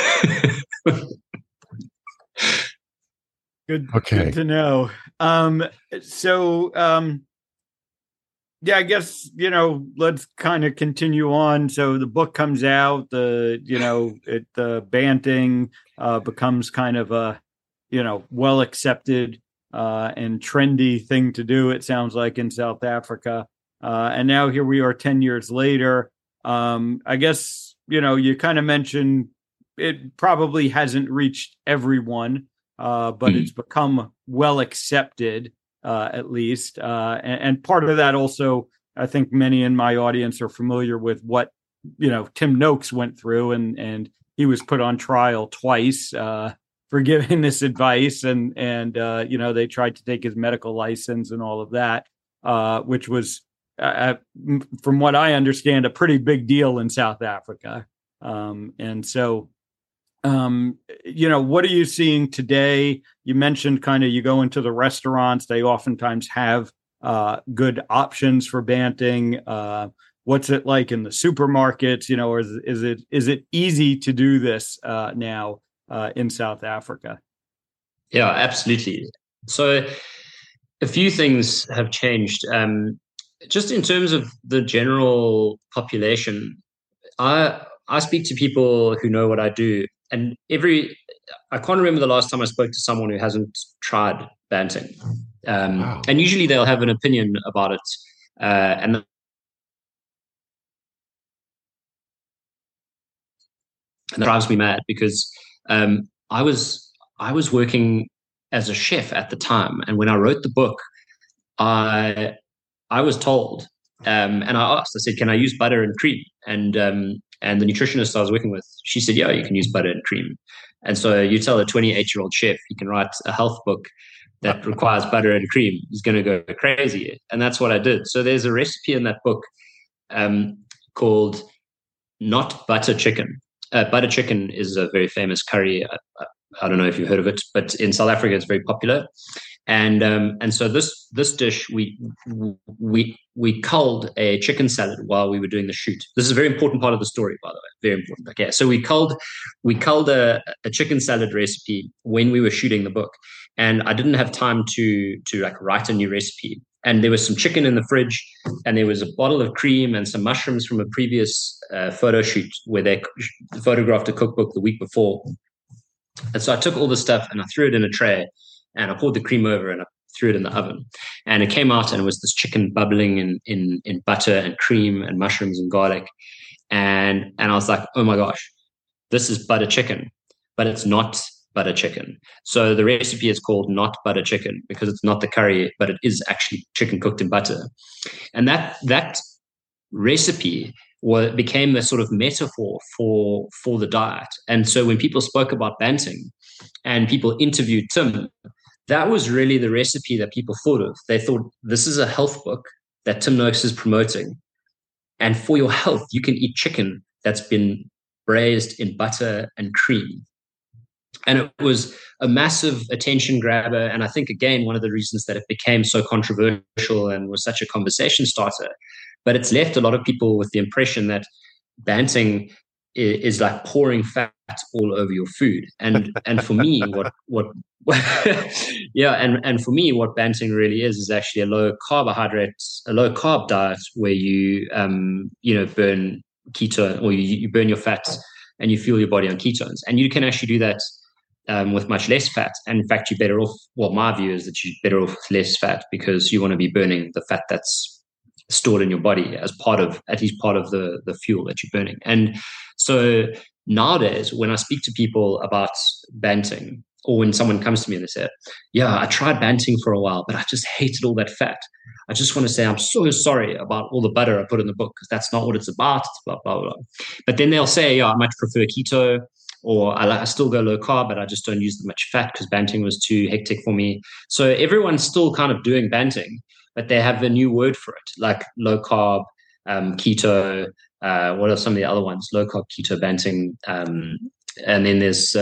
Good to know. Yeah, I guess, let's kind of continue on. So the book comes out, the Banting becomes kind of a, well accepted and trendy thing to do, it sounds like, in South Africa. And now here we are 10 years later. I guess, you kind of mentioned it probably hasn't reached everyone, but it's become well accepted. At least. And part of that also, I think many in my audience are familiar with what, Tim Noakes went through, and he was put on trial twice for giving this advice. And they tried to take his medical license and all of that, which was, from what I understand, a pretty big deal in South Africa. And so, what are you seeing today? You mentioned kind of, you go into the restaurants, they oftentimes have good options for banting? What's it like in the supermarkets? Or is it easy to do this now in South Africa? Yeah, absolutely. So a few things have changed. Just in terms of the general population, I speak to people who know what I do, and I can't remember the last time I spoke to someone who hasn't tried banting. Wow. And usually they'll have an opinion about it, and that drives me mad because I was working as a chef at the time, and when I wrote the book, I was told, and I asked, I said, "Can I use butter and cream?" And the nutritionist I was working with, she said, "Yeah, you can use butter and cream." And so you tell a 28-year-old chef he can write a health book that requires butter and cream, he's going to go crazy. And that's what I did. So there's a recipe in that book called Not Butter Chicken. Butter chicken is a very famous curry. I don't know if you've heard of it, but in South Africa it's very popular. And so this dish we culled a chicken salad while we were doing the shoot. This is a very important part of the story, by the way. Very important. Okay, so we culled a chicken salad recipe when we were shooting the book, and I didn't have time to like write a new recipe. And there was some chicken in the fridge, and there was a bottle of cream and some mushrooms from a previous photo shoot where they photographed a cookbook the week before. And so I took all this stuff and I threw it in a tray, and I poured the cream over and I threw it in the oven. And it came out and it was this chicken bubbling in butter and cream and mushrooms and garlic. And I was like, oh my gosh, this is butter chicken, but it's not butter chicken. So the recipe is called Not Butter Chicken because it's not the curry, but it is actually chicken cooked in butter. And that recipe became the sort of metaphor for the diet. And so when people spoke about banting and people interviewed Tim, that was really the recipe that people thought of. They thought, this is a health book that Tim Noakes is promoting. And for your health, you can eat chicken that's been braised in butter and cream. And it was a massive attention grabber. And I think, again, one of the reasons that it became so controversial and was such a conversation starter. But it's left a lot of people with the impression that banting is like pouring fat all over your food. And for me, what and for me, what banting really is actually a low carb diet where you burn keto, or you burn your fats and you fuel your body on ketones. And you can actually do that with much less fat. And in fact, you're better off. Well, my view is that you're better off with less fat because you want to be burning the fat that's stored in your body as at least part of the fuel that you're burning. And so nowadays, when I speak to people about banting, or when someone comes to me and they say, yeah, I tried banting for a while, but I just hated all that fat. I just want to say, I'm so sorry about all the butter I put in the book, because that's not what it's about. It's blah, blah, blah. But then they'll say, yeah, I much prefer keto, or I still go low carb, but I just don't use that much fat because banting was too hectic for me. So everyone's still kind of doing banting, but they have a new word for it, like low carb, keto. What are some of the other ones? Low carb, keto, banting. And then there's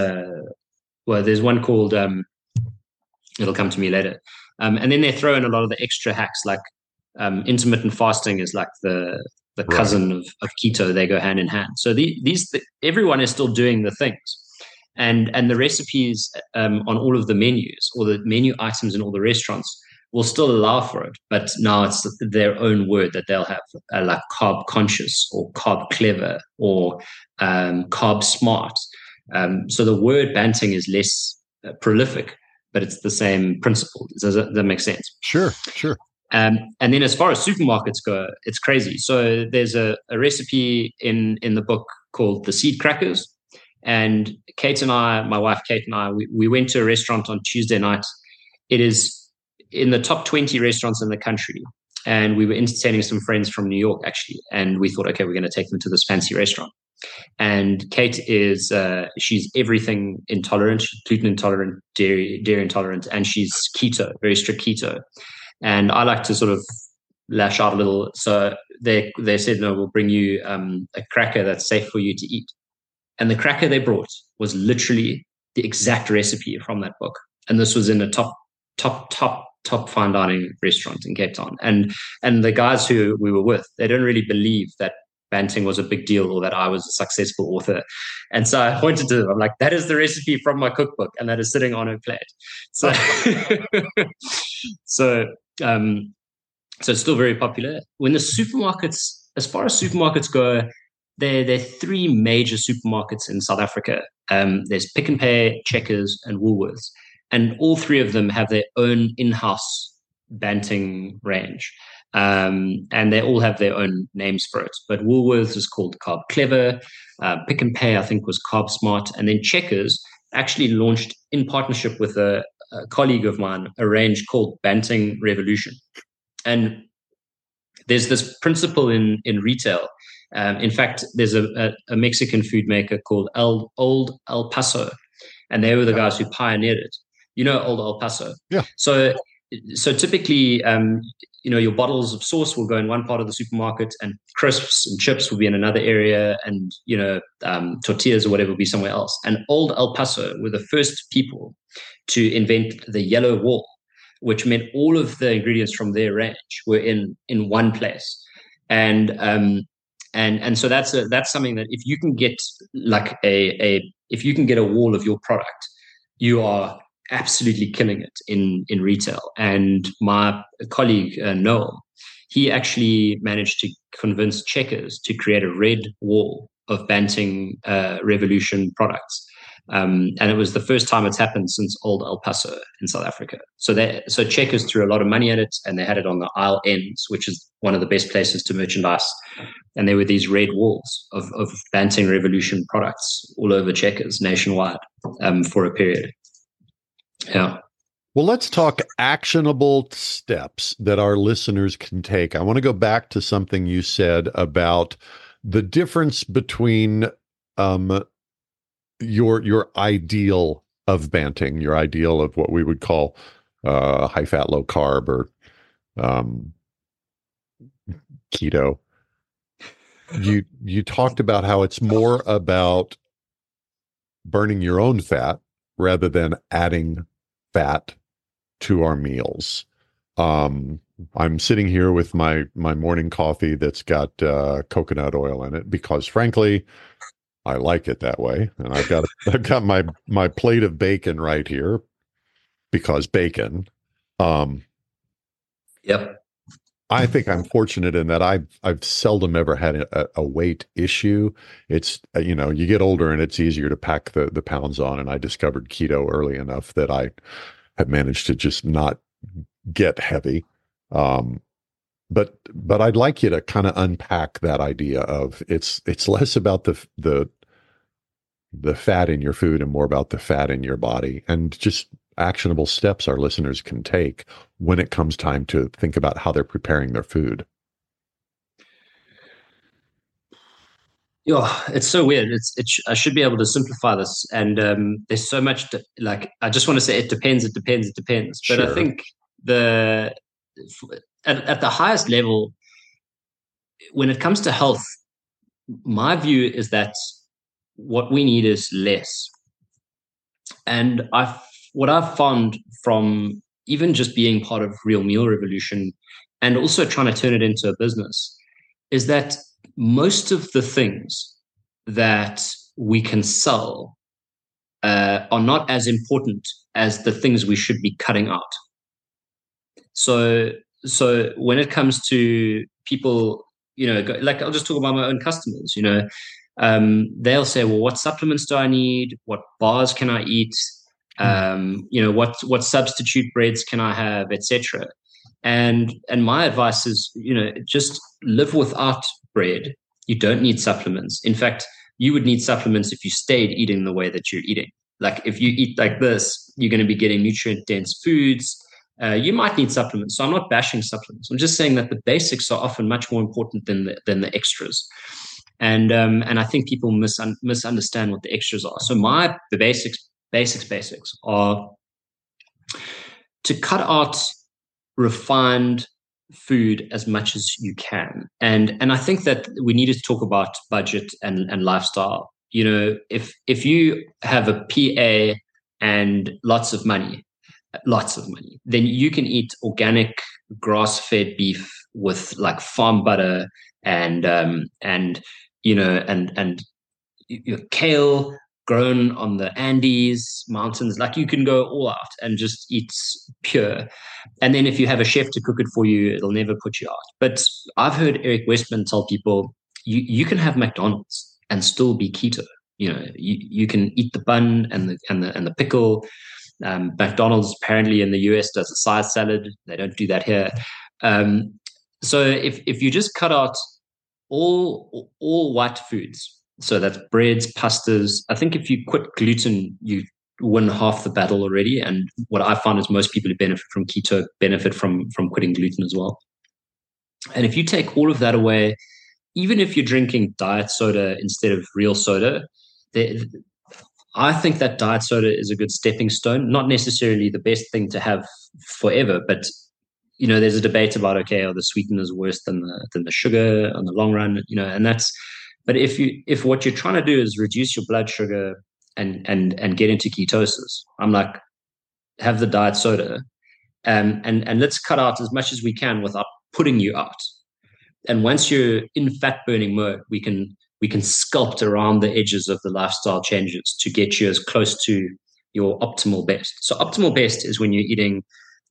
one called, it'll come to me later. And then they throw in a lot of the extra hacks, like intermittent fasting is like the cousin of keto. They go hand in hand. So everyone is still doing the things. And the recipes on all of the menus, or the menu items in all the restaurants, will still allow for it, but now it's their own word that they'll have, like carb conscious or carb clever or carb smart. So the word banting is less prolific, but it's the same principle. Does that make sense? Sure. And then as far as supermarkets go, it's crazy. So there's a recipe in the book called the seed crackers. And my wife Kate and I, we went to a restaurant on Tuesday night. It is in the top 20 restaurants in the country. And we were entertaining some friends from New York, actually. And we thought, okay, we're going to take them to this fancy restaurant. And Kate is, she's everything intolerant, she's gluten intolerant, dairy intolerant, and she's keto, very strict keto. And I like to sort of lash out a little. So they said, no, we'll bring you a cracker that's safe for you to eat. And the cracker they brought was literally the exact recipe from that book. And this was in a top top fine dining restaurant in Cape Town. And the guys who we were with, they don't really believe that Banting was a big deal or that I was a successful author. And so I pointed to them. I'm like, that is the recipe from my cookbook, and that is sitting on her plate. So, so it's still very popular. When the supermarkets, as far as supermarkets go, there are three major supermarkets in South Africa. There's Pick n Pay, Checkers, and Woolworths. And all three of them have their own in-house Banting range. And they all have their own names for it. But Woolworths is called Carb Clever. Pick n Pay, I think, was Carb Smart. And then Checkers actually launched, in partnership with a colleague of mine, a range called Banting Revolution. And there's this principle in retail. In fact, there's a Mexican food maker called Old El Paso, and they were the guys who pioneered it. You know Old El Paso? Yeah. So typically, your bottles of sauce will go in one part of the supermarket, and crisps and chips will be in another area, and tortillas or whatever will be somewhere else. And Old El Paso were the first people to invent the yellow wall, which meant all of the ingredients from their range were in one place. And so that's something that if you can get like if you can get a wall of your product, you are absolutely killing it in retail. And my colleague Noel, he actually managed to convince Checkers to create a red wall of Banting Revolution products. And it was the first time it's happened since Old El Paso in South Africa. So Checkers threw a lot of money at it, and they had it on the aisle ends, which is one of the best places to merchandise. And there were these red walls of Banting Revolution products all over Checkers nationwide for a period. Yeah. Well, let's talk actionable steps that our listeners can take. I want to go back to something you said about the difference between your ideal of Banting, your ideal of what we would call high fat, low carb, or keto. You talked about how it's more about burning your own fat rather than adding fat to our meals. I'm sitting here with my morning coffee that's got coconut oil in it because, frankly, I like it that way. And I've got my plate of bacon right here because bacon. Yep. I think I'm fortunate in that I've seldom ever had a weight issue. It's you get older and it's easier to pack the pounds on. And I discovered keto early enough that I have managed to just not get heavy. But I'd like you to kind of unpack that idea of it's less about the fat in your food and more about the fat in your body, and just actionable steps our listeners can take when it comes time to think about how they're preparing their food. Yeah, it's so weird. I should be able to simplify this, and there's so much I just want to say it depends. But Sure. I think at the highest level, when it comes to health, my view is that what we need is less. And what I've found from even just being part of Real Meal Revolution and also trying to turn it into a business is that most of the things that we can sell are not as important as the things we should be cutting out. So when it comes to people, I'll just talk about my own customers, they'll say, well, what supplements do I need? What bars can I eat? What substitute breads can I have, etc. And my advice is, just live without bread. You don't need supplements. In fact, you would need supplements if you stayed eating the way that you're eating. Like if you eat like this, you're going to be getting nutrient-dense foods. You might need supplements. So I'm not bashing supplements. I'm just saying that the basics are often much more important than the extras. And I think people misunderstand what the extras are. So the basics are to cut out refined food as much as you can. And I think that we need to talk about budget and lifestyle. If you have a PA and lots of money, lots of money, then you can eat organic grass-fed beef with like farm butter and your kale grown on the Andes mountains. Like you can go all out and just eat pure. And then if you have a chef to cook it for you, it'll never put you out. But I've heard Eric Westman tell people you can have McDonald's and still be keto. You can eat the bun and the pickle. McDonald's apparently in the US does a side salad. They don't do that here. So if you just cut out all white foods, so that's breads, pastas. I think if you quit gluten, you win half the battle already. And what I found is most people who benefit from keto benefit from quitting gluten as well. And if you take all of that away, even if you're drinking diet soda instead of real soda, I think that diet soda is a good stepping stone. Not necessarily the best thing to have forever, but there's a debate about, okay, are the sweeteners worse than the sugar on the long run? And that's. But if what you're trying to do is reduce your blood sugar and get into ketosis, I'm like, have the diet soda, and let's cut out as much as we can without putting you out. And once you're in fat burning mode, we can sculpt around the edges of the lifestyle changes to get you as close to your optimal best. So optimal best is when you're eating,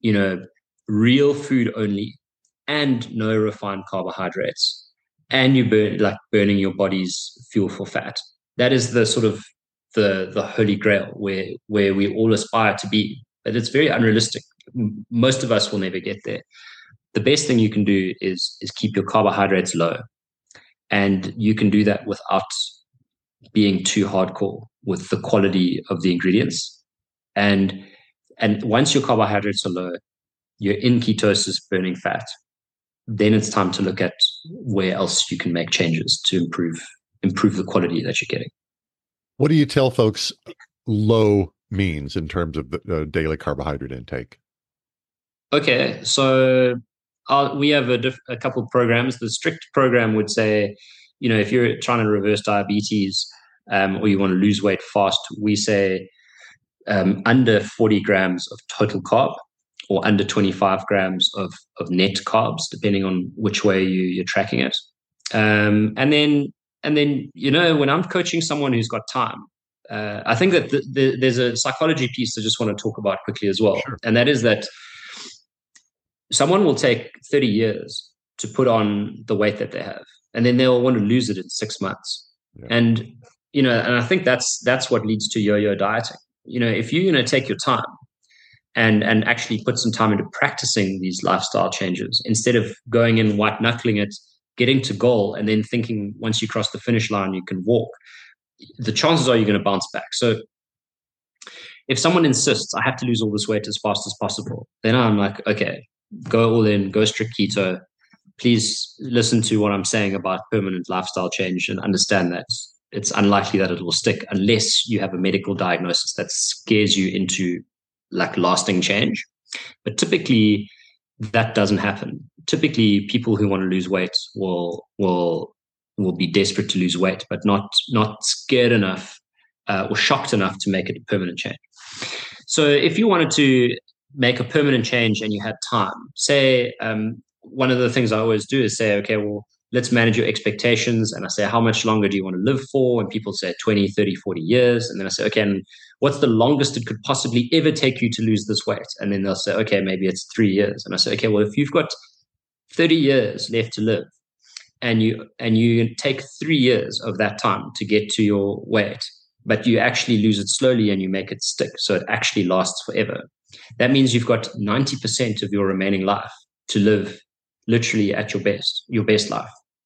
real food only and no refined carbohydrates. And you burning your body's fuel for fat. That is the sort of the holy grail where we all aspire to be. But it's very unrealistic. Most of us will never get there. The best thing you can do is keep your carbohydrates low. And you can do that without being too hardcore with the quality of the ingredients. And once your carbohydrates are low, you're in ketosis, burning fat. Then it's time to look at where else you can make changes to improve the quality that you're getting. What do you tell folks low means in terms of the daily carbohydrate intake? Okay, so we have a couple of programs. The strict program would say, if you're trying to reverse diabetes or you want to lose weight fast, we say under 40 grams of total carb, or under 25 grams of net carbs, depending on which way you're tracking it. And then when I'm coaching someone who's got time, I think that there's a psychology piece I just want to talk about quickly as well. Sure. And that is that someone will take 30 years to put on the weight that they have, and then they'll want to lose it in 6 months. Yeah. And I think that's what leads to yo-yo dieting. If you're going to take your time and actually put some time into practicing these lifestyle changes instead of going in white knuckling it, getting to goal, and then thinking once you cross the finish line you can walk, the chances are you're going to bounce back. So if someone insists I have to lose all this weight as fast as possible, then I'm like, okay, go all in, go strict keto. Please listen to what I'm saying about permanent lifestyle change and understand that it's unlikely that it will stick unless you have a medical diagnosis that scares you into like lasting change. But typically that doesn't happen. Typically people who want to lose weight will be desperate to lose weight, but not scared enough or shocked enough to make it a permanent change. So if you wanted to make a permanent change and you had time, say, one of the things I always do is say, okay, well, let's manage your expectations. And I say, how much longer do you want to live for? And people say 20, 30, 40 years. And then I say, okay, and what's the longest it could possibly ever take you to lose this weight? And then they'll say, okay, maybe it's 3 years. And I say, okay, well, if you've got 30 years left to live and you take 3 years of that time to get to your weight, but you actually lose it slowly and you make it stick, so it actually lasts forever, that means you've got 90% of your remaining life to live literally at your best life.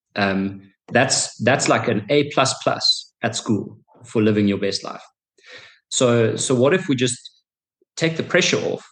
That's like an A++ at school for living your best life. So what if we just take the pressure off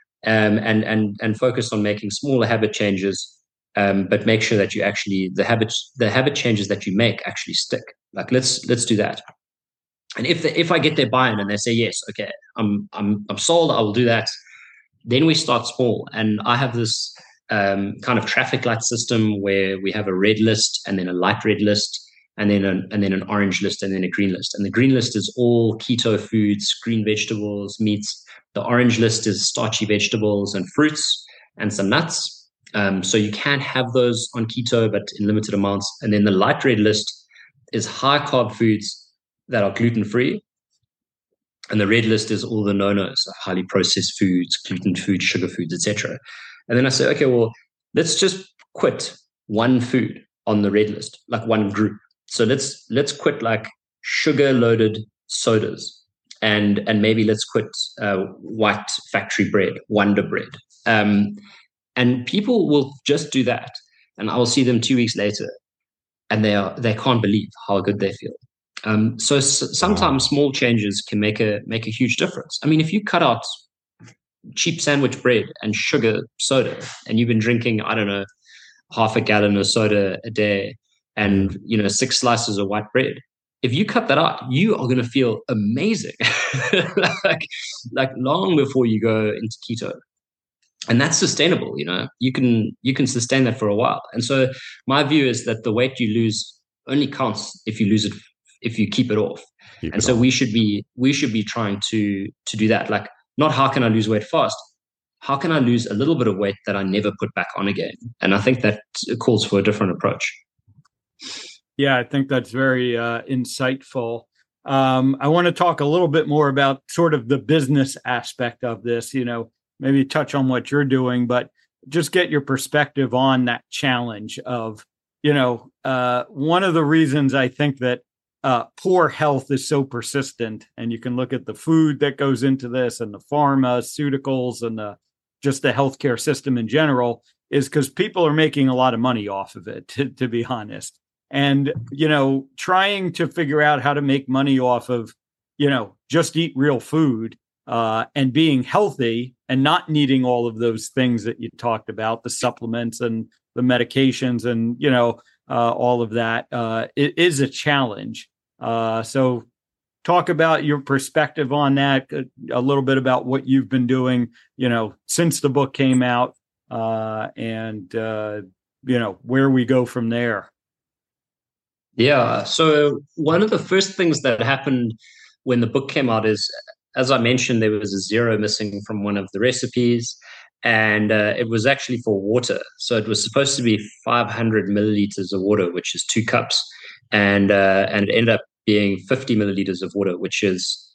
and focus on making smaller habit changes, but make sure that you actually the habit changes that you make actually stick. Like let's do that. And if I get their buy-in and they say yes, okay, I'm sold, I will do that. Then we start small, and I have this kind of traffic light system where we have a red list and then a light red list and then an orange list and then a green list. And the green list is all keto foods, green vegetables, meats. The orange list is starchy vegetables and fruits and some nuts. So you can have those on keto, but in limited amounts. And then the light red list is high carb foods that are gluten free. And the red list is all the no-nos, highly processed foods, gluten foods, sugar foods, etc. And then I say, okay, well, let's just quit one food on the red list, like one group. So let's quit like sugar-loaded sodas, and maybe let's quit white factory bread, Wonder Bread. And people will just do that, and I will see them 2 weeks later, and they can't believe how good they feel. So sometimes small changes can make a huge difference. I mean, if you cut out cheap sandwich bread and sugar soda, and you've been drinking, I don't know, half a gallon of soda a day, and 6 slices of white bread, if you cut that out, you are going to feel amazing, like long before you go into keto. And that's sustainable. You can sustain that for a while. And so my view is that the weight you lose only counts if you lose it, if you keep it off. We should be trying to do that. Like, not how can I lose weight fast? How can I lose a little bit of weight that I never put back on again? And I think that calls for a different approach. Yeah, I think that's very insightful. I want to talk a little bit more about sort of the business aspect of this, maybe touch on what you're doing, but just get your perspective on that challenge of, one of the reasons I think that poor health is so persistent, and you can look at the food that goes into this and the pharmaceuticals and just the healthcare system in general, is because people are making a lot of money off of it, to be honest. And, trying to figure out how to make money off of, just eat real food and being healthy and not needing all of those things that you talked about, the supplements and the medications and, all of that, it is a challenge. So talk about your perspective on that, a little bit about what you've been doing, since the book came out, and where we go from there. Yeah. So one of the first things that happened when the book came out is, as I mentioned, there was a 0 missing from one of the recipes, and it was actually for water. So it was supposed to be 500 milliliters of water, which is 2 cups, and it ended up being 50 milliliters of water, which is,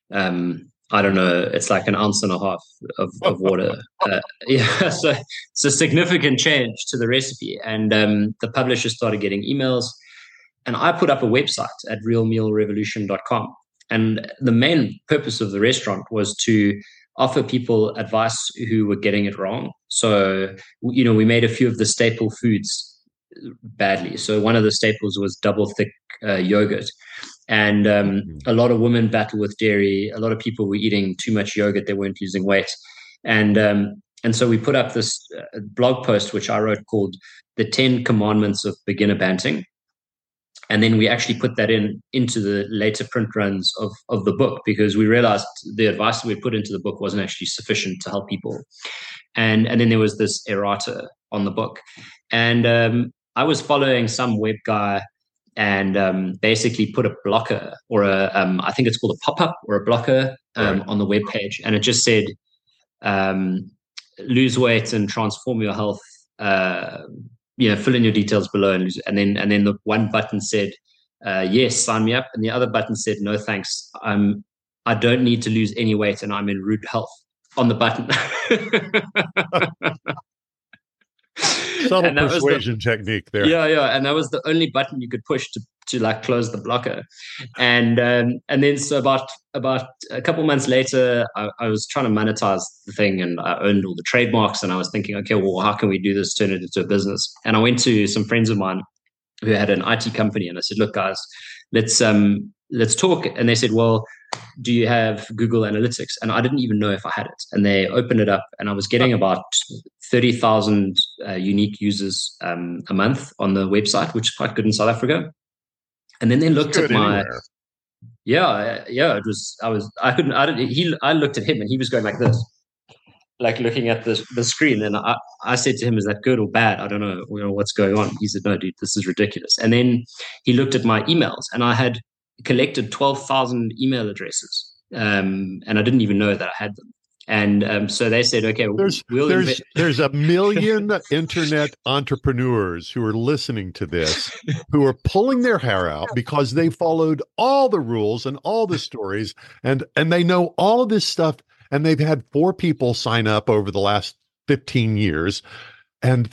I don't know, it's like an ounce and a half of water. Yeah, so it's a significant change to the recipe. And the publisher started getting emails, and I put up a website at realmealrevolution.com. And the main purpose of the restaurant was to offer people advice who were getting it wrong. So, we made a few of the staple foods badly. So one of the staples was double thick yogurt. And a lot of women battle with dairy. A lot of people were eating too much yogurt. They weren't losing weight. And so we put up this blog post, which I wrote, called The 10 Commandments of Beginner Banting. And then we actually put that into the later print runs of the book, because we realized the advice that we put into the book wasn't actually sufficient to help people. And then there was this errata on the book. And I was following some web guy and basically put a blocker, or I think it's called a pop-up or a blocker on the web page. And it just said, lose weight and transform your health, fill in your details below, and then the one button said, yes, sign me up, and the other button said, no thanks, I don't need to lose any weight and I'm in rude health, on the button. Subtle persuasion technique there. Yeah, and that was the only button you could push to like close the blocker. And then so about a couple months later, I was trying to monetize the thing, and I owned all the trademarks, and I was thinking, okay, well, how can we do this, turn it into a business? And I went to some friends of mine who had an IT company, and I said, look, guys, let's talk. And they said, well, do you have Google Analytics? And I didn't even know if I had it. And they opened it up, and I was getting about 30,000 unique users a month on the website, which is quite good in South Africa. And then they looked at my anywhere. Yeah, it was. I looked at him, and he was going like this, like looking at the screen. And I said to him, "Is that good or bad? I don't know. What's going on." He said, "No, dude, this is ridiculous." And then he looked at my emails, and I had collected 12,000 email addresses, and I didn't even know that I had them. And so they said, okay, there's a million internet entrepreneurs who are listening to this, who are pulling their hair out because they followed all the rules and all the stories, and they know all of this stuff, and they've had 4 people sign up over the last 15 years. And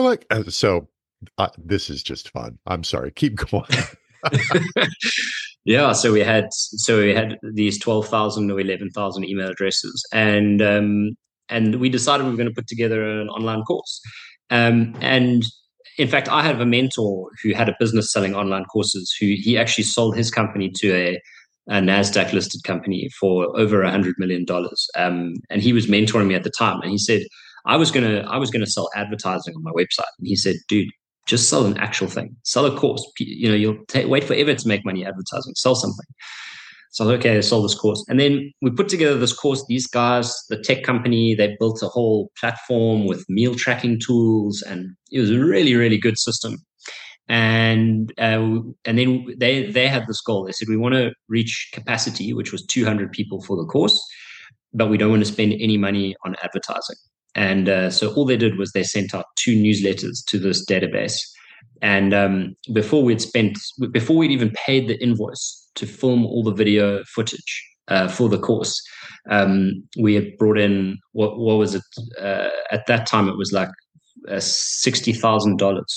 this is just fun. I'm sorry. Keep going. Yeah, so we had these 12,000 or 11,000 email addresses, and we decided we were going to put together an online course. And in fact, I have a mentor who had a business selling online courses. He actually sold his company to a NASDAQ listed company for over $100 million. And he was mentoring me at the time, and he said I was gonna sell advertising on my website, and he said, dude, just sell an actual thing. Sell a course. You'll wait forever to make money advertising. Sell something. So okay, I sold this course. And then we put together this course. These guys, the tech company, they built a whole platform with meal tracking tools, and it was a really, really good system. And then they had this goal. They said, we want to reach capacity, which was 200 people for the course, but we don't want to spend any money on advertising. And so all they did was they sent out 2 newsletters to this database. And before we'd even paid the invoice to film all the video footage for the course, we had brought in what was it? At that time, it was like $60,000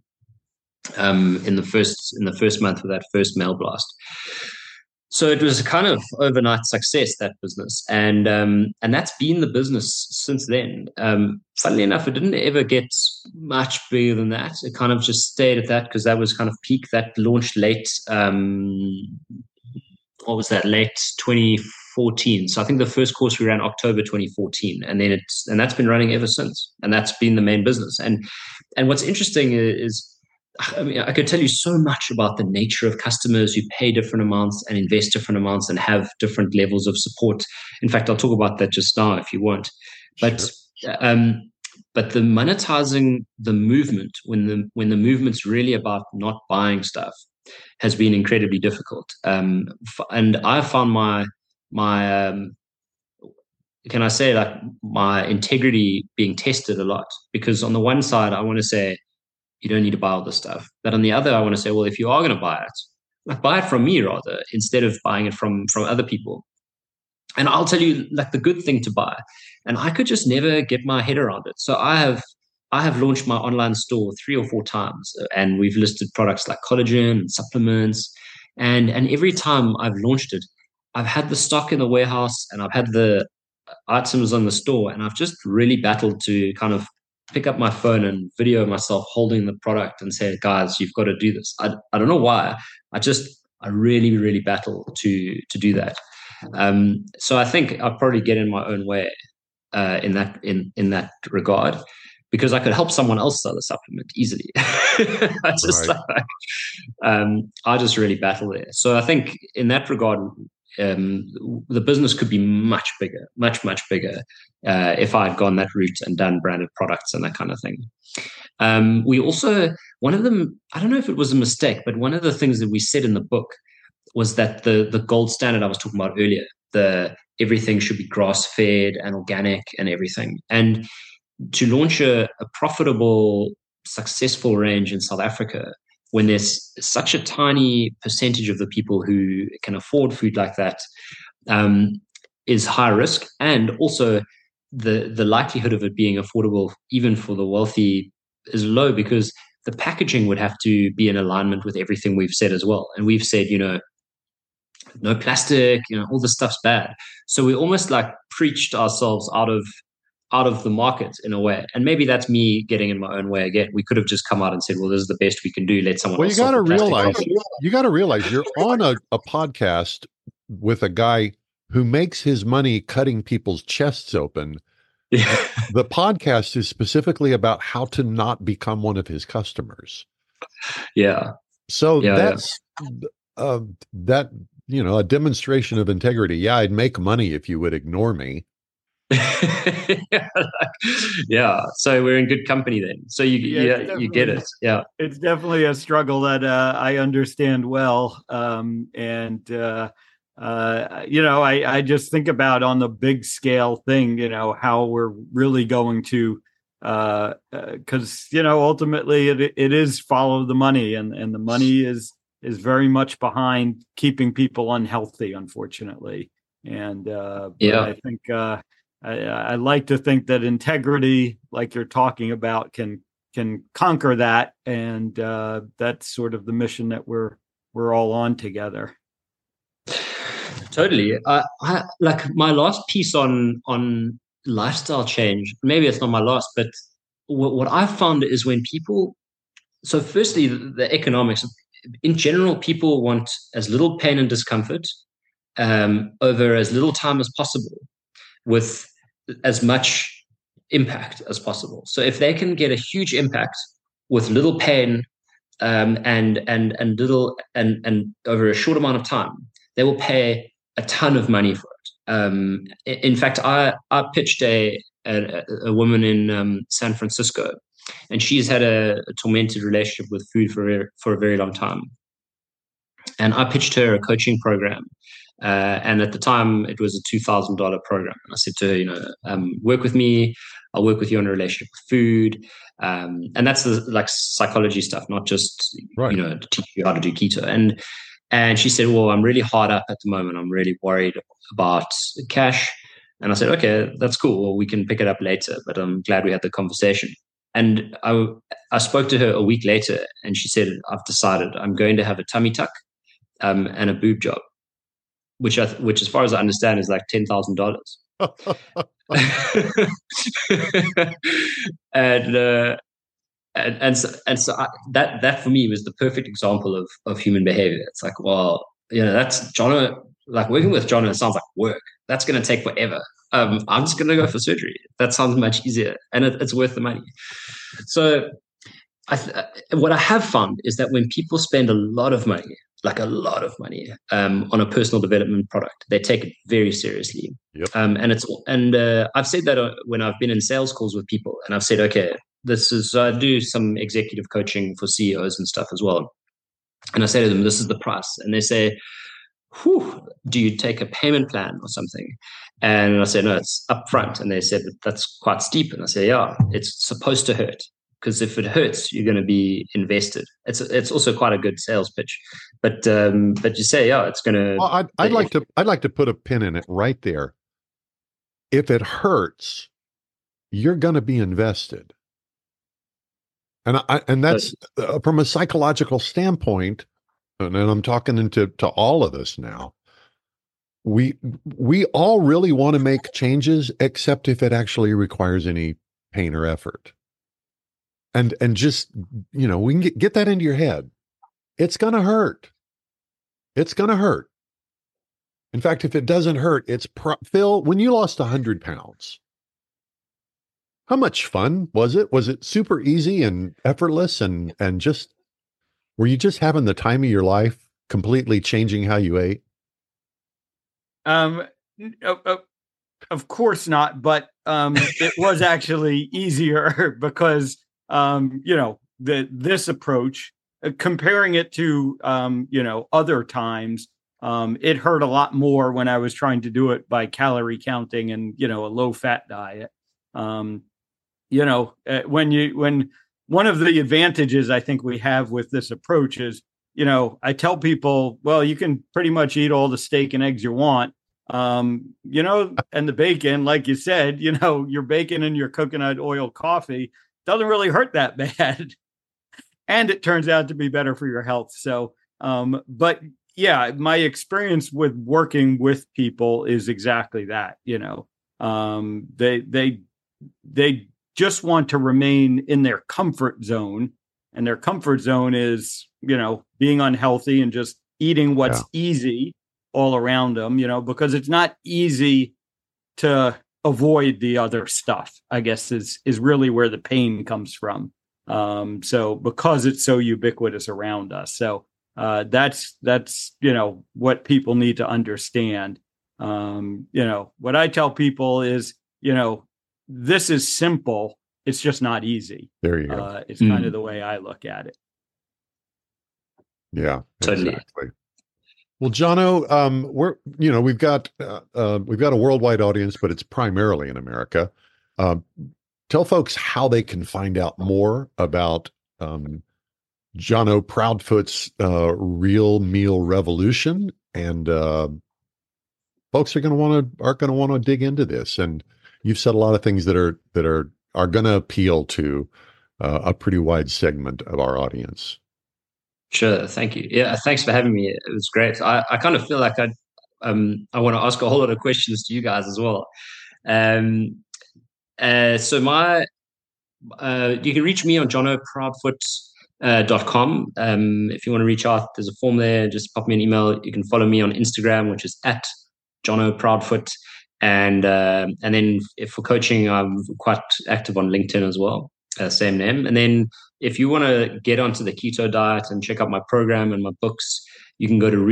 in the first month of that first mail blast. So it was a kind of overnight success, that business, and that's been the business since then. Funnily enough, it didn't ever get much bigger than that. It kind of just stayed at that because that was kind of peak. That launched late. What was that? Late 2014. So I think the first course we ran October 2014, and that's been running ever since. And that's been the main business. And what's interesting is, I mean, I could tell you so much about the nature of customers who pay different amounts and invest different amounts and have different levels of support. In fact, I'll talk about that just now if you want. But but the monetizing the movement, when the movement's really about not buying stuff, has been incredibly difficult. And I found my can I say, like, my integrity being tested a lot, because on the one side I want to say, you don't need to buy all this stuff. But on the other, I want to say, well, if you are going to buy it, like, buy it from me rather, instead of buying it from other people. And I'll tell you, like, the good thing to buy. And I could just never get my head around it. So I have launched my online store 3 or 4 times, and we've listed products like collagen and supplements. And every time I've launched it, I've had the stock in the warehouse and I've had the items on the store, and I've just really battled to kind of pick up my phone and video myself holding the product and say, guys, you've got to do this. I don't know why. I really, really battle to do that. So I think I'll probably get in my own way in that regard, because I could help someone else sell a supplement easily. I just really battle there. So I think in that regard, the business could be much bigger, much, much bigger, if I had gone that route and done branded products and that kind of thing. We also, one of them, I don't know if it was a mistake, but one of the things that we said in the book was that the gold standard I was talking about earlier, everything should be grass-fed and organic and everything. And to launch a profitable, successful range in South Africa, when there's such a tiny percentage of the people who can afford food like that, is high risk. And also the likelihood of it being affordable, even for the wealthy, is low, because the packaging would have to be in alignment with everything we've said as well. And we've said, no plastic, all this stuff's bad. So we almost like preached ourselves out of the market in a way. And maybe that's me getting in my own way again. We could have just come out and said, well, this is the best we can do. Let someone else. You got to realize you're on a podcast with a guy who makes his money cutting people's chests open. Yeah. The podcast is specifically about how to not become one of his customers. Yeah. So that's a demonstration of integrity. Yeah, I'd make money if you would ignore me. Yeah, so we're in good company then. So you get it. Yeah, it's definitely a struggle that I understand well, I just think about on the big scale thing, how we're really going to, because, ultimately it is follow the money, and the money is very much behind keeping people unhealthy, unfortunately. And I think I like to think that integrity, like you're talking about, can conquer that, and that's sort of the mission that we're all on together. Totally. I like my last piece on lifestyle change. Maybe it's not my last, but what I've found is when people. So, firstly, the economics. In general, people want as little pain and discomfort over as little time as possible, with as much impact as possible. So, if they can get a huge impact with little pain and little and over a short amount of time, they will pay a ton of money for it. In fact, I pitched a woman in San Francisco, and she's had a tormented relationship with food for a very long time. And I pitched her a coaching program, and at the time it was a $2,000 program. And I said to her, work with me. I'll work with you on a relationship with food, and that's the like psychology stuff, not just to teach you how to do keto. And she said, well, I'm really hard up at the moment. I'm really worried about cash. And I said, okay, that's cool. Well, we can pick it up later, but I'm glad we had the conversation. And I spoke to her a week later, and she said, I've decided I'm going to have a tummy tuck and a boob job, which as far as I understand is like $10,000. And so that for me was the perfect example of human behavior. It's like, well, that's Jono. Like working with Jono sounds like work. That's going to take forever. I'm just going to go for surgery. That sounds much easier, and it's worth the money. So, what I have found is that when people spend a lot of money, on a personal development product, they take it very seriously. Yep. And I've said that when I've been in sales calls with people, and I've said, okay, I do some executive coaching for CEOs and stuff as well. And I say to them, this is the price. And they say, do you take a payment plan or something? And I say, no, it's upfront. And they said, that's quite steep. And I say, yeah, it's supposed to hurt, because if it hurts, you're going to be invested. It's also quite a good sales pitch. But you say, yeah, it's going to. Well, I'd like to put a pin in it right there. If it hurts, you're going to be invested. And that's from a psychological standpoint, and I'm talking to all of us now. We all really want to make changes, except if it actually requires any pain or effort. And just, we can get that into your head. It's going to hurt. It's going to hurt. In fact, if it doesn't hurt, Phil, when you lost 100 pounds, how much fun was it? Was it super easy and effortless and just, were you just having the time of your life, completely changing how you ate? Of course not, but it was actually easier because this approach, comparing it to other times, it hurt a lot more when I was trying to do it by calorie counting and a low fat diet. When one of the advantages I think we have with this approach is, I tell people, well, you can pretty much eat all the steak and eggs you want, and the bacon, like you said, your bacon and your coconut oil coffee doesn't really hurt that bad. And it turns out to be better for your health. So, but yeah, my experience with working with people is exactly that. They just want to remain in their comfort zone, and their comfort zone is, being unhealthy and just eating what's easy all around them, because it's not easy to avoid the other stuff, I guess is really where the pain comes from. So because it's so ubiquitous around us. So that's what people need to understand. What I tell people is, this is simple. It's just not easy. There you go. It's kind of the way I look at it. Yeah, totally. Exactly. Well, Jono, we've got a worldwide audience, but it's primarily in America. Tell folks how they can find out more about Jono Proudfoot's Real Meal Revolution, and folks are going to want to dig into this. And you've said a lot of things that are going to appeal to a pretty wide segment of our audience. Sure, thank you. Yeah, thanks for having me. It was great. I kind of feel like I want to ask a whole lot of questions to you guys as well. So you can reach me on jonoproudfoot.com. If you want to reach out, there's a form there. Just pop me an email. You can follow me on Instagram, which is @jonoproudfoot. And then for coaching, I'm quite active on LinkedIn as well. Same name. And then if you want to get onto the keto diet and check out my program and my books, you can go to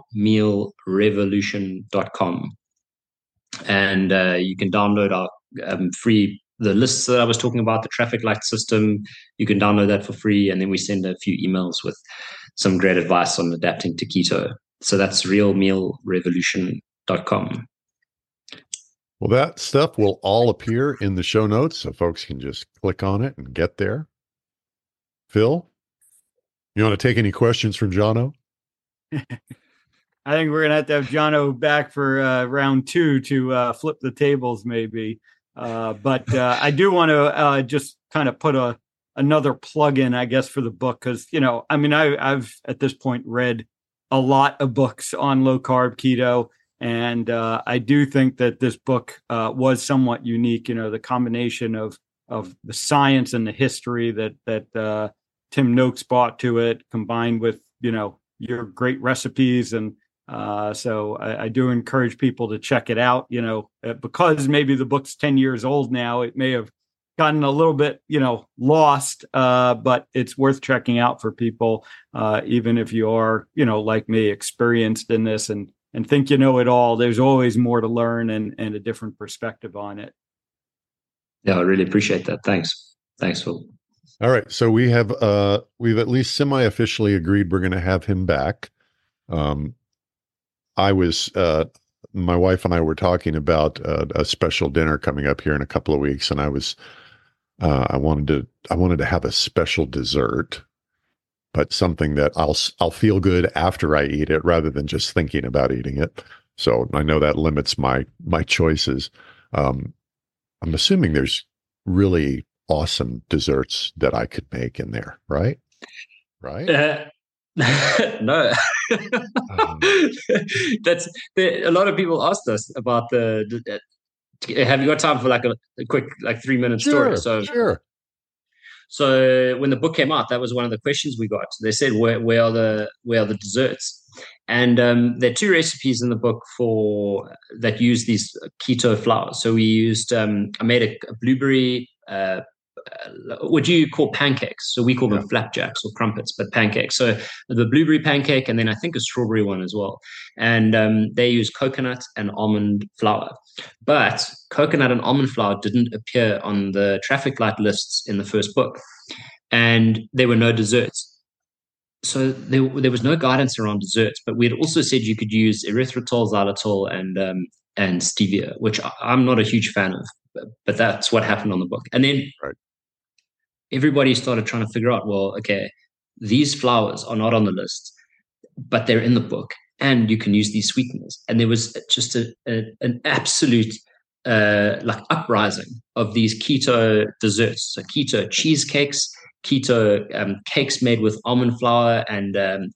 realmealrevolution.com. And you can download our the lists that I was talking about, the traffic light system. You can download that for free. And then we send a few emails with some great advice on adapting to keto. So that's realmealrevolution.com. Well, that stuff will all appear in the show notes, so folks can just click on it and get there. Phil, you want to take any questions from Jono? I think we're going to have Jono back for round 2 to flip the tables maybe. But I do want to just kind of put another plug in, I guess, for the book. Because, I've at this point read a lot of books on low carb keto. And I do think that this book was somewhat unique, the combination of the science and the history that Tim Noakes brought to it, combined with, your great recipes. And so I do encourage people to check it out, because maybe the book's 10 years old now. It may have gotten a little bit, lost, but it's worth checking out for people, even if you are, like me, experienced in this and think you know it all. There's always more to learn and a different perspective on it. Yeah, I really appreciate that. Thanks, Phil. All right, so we've at least semi-officially agreed we're going to have him back. My wife and I were talking about a special dinner coming up here in a couple of weeks, and I wanted to have a special dessert, but something that I'll feel good after I eat it rather than just thinking about eating it. So I know that limits my choices. I'm assuming there's really awesome desserts that I could make in there, right? Right? No. That's a lot of people asked us about have you got time for like a quick 3-minute story? Sure. So when the book came out, that was one of the questions we got. They said, where are the desserts? And there are 2 recipes in the book that use these keto flours. So we used, I made a blueberry, what do you call pancakes? So we call them flapjacks or crumpets, but pancakes. So the blueberry pancake, and then I think a strawberry one as well. And they use coconut and almond flour. But coconut and almond flour didn't appear on the traffic light lists in the first book. And there were no desserts. So there was no guidance around desserts, but we had also said you could use erythritol, xylitol, and stevia, which I'm not a huge fan of, but that's what happened on the book. And then everybody started trying to figure out, well, okay, these flours are not on the list, but they're in the book, and you can use these sweeteners. And there was just an absolute uprising of these keto desserts, so keto cheesecakes, keto cakes made with almond flour and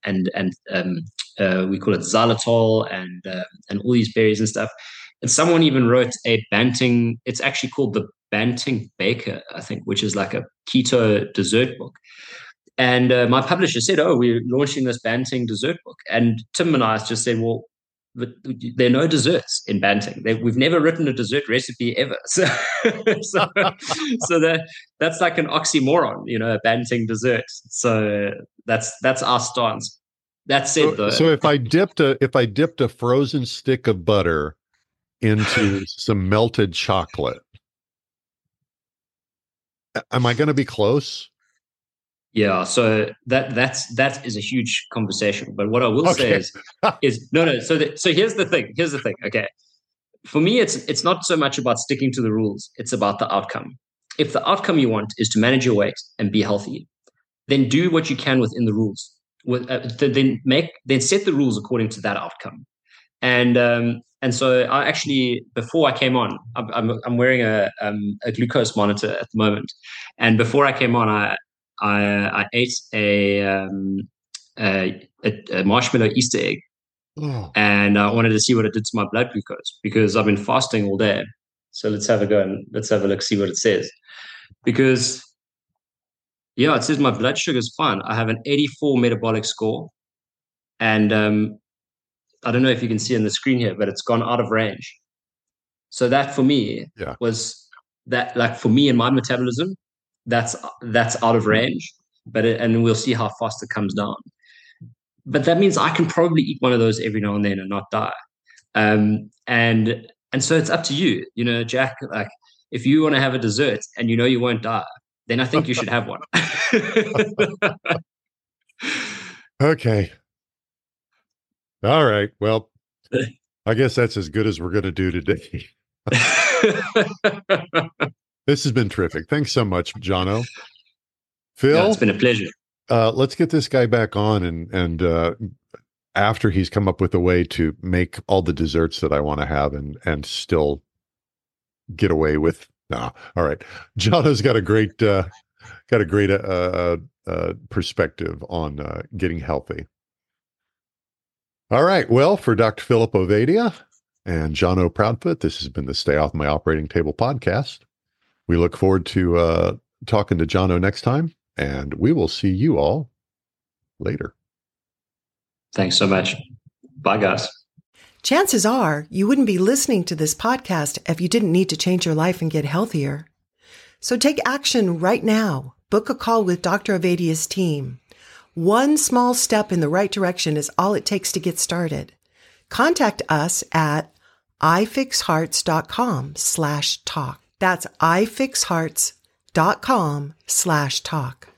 we call it xylitol and all these berries and stuff. And someone even wrote a Banting. It's actually called the Banting Baker, I think, which is like a keto dessert book. And my publisher said, "Oh, we're launching this Banting dessert book." And Tim and I just said, "Well, but there are no desserts in Banting. We've never written a dessert recipe ever." So that's like an oxymoron, a Banting dessert. So that's our stance. That said, though, so if I dipped a frozen stick of butter into some melted chocolate, am I going to be close? Yeah, so that is a huge conversation. But what I will say is no. So here's the thing. Okay, for me, it's not so much about sticking to the rules. It's about the outcome. If the outcome you want is to manage your weight and be healthy, then do what you can within the rules. Then set the rules according to that outcome. And so I actually, before I came on, I'm wearing a glucose monitor at the moment, and before I came on, I ate a marshmallow Easter egg, and I wanted to see what it did to my blood glucose because I've been fasting all day. So let's have a go and let's have a look, see what it says. Because it says my blood sugar is fine. I have an 84 metabolic score, and I don't know if you can see on the screen here, but it's gone out of range. So that for me was that, like, for me and my metabolism, that's out of range. And we'll see how fast it comes down. But that means I can probably eat one of those every now and then and not die. And so it's up to you, Jack. Like, if you want to have a dessert and you won't die, then I think you should have one. Okay. All right. Well, I guess that's as good as we're going to do today. This has been terrific. Thanks so much, Jono. Phil, it's been a pleasure. Let's get this guy back on, and after he's come up with a way to make all the desserts that I want to have and still get away with. All right. Jono's got a great perspective on getting healthy. All right. Well, for Dr. Philip Ovadia and Jono Proudfoot, this has been the Stay Off My Operating Table podcast. We look forward to talking to Jono next time, and we will see you all later. Thanks so much. Bye, guys. Chances are you wouldn't be listening to this podcast if you didn't need to change your life and get healthier. So take action right now. Book a call with Dr. Ovadia's team. One small step in the right direction is all it takes to get started. Contact us at ifixhearts.com/talk. That's ifixhearts.com/talk.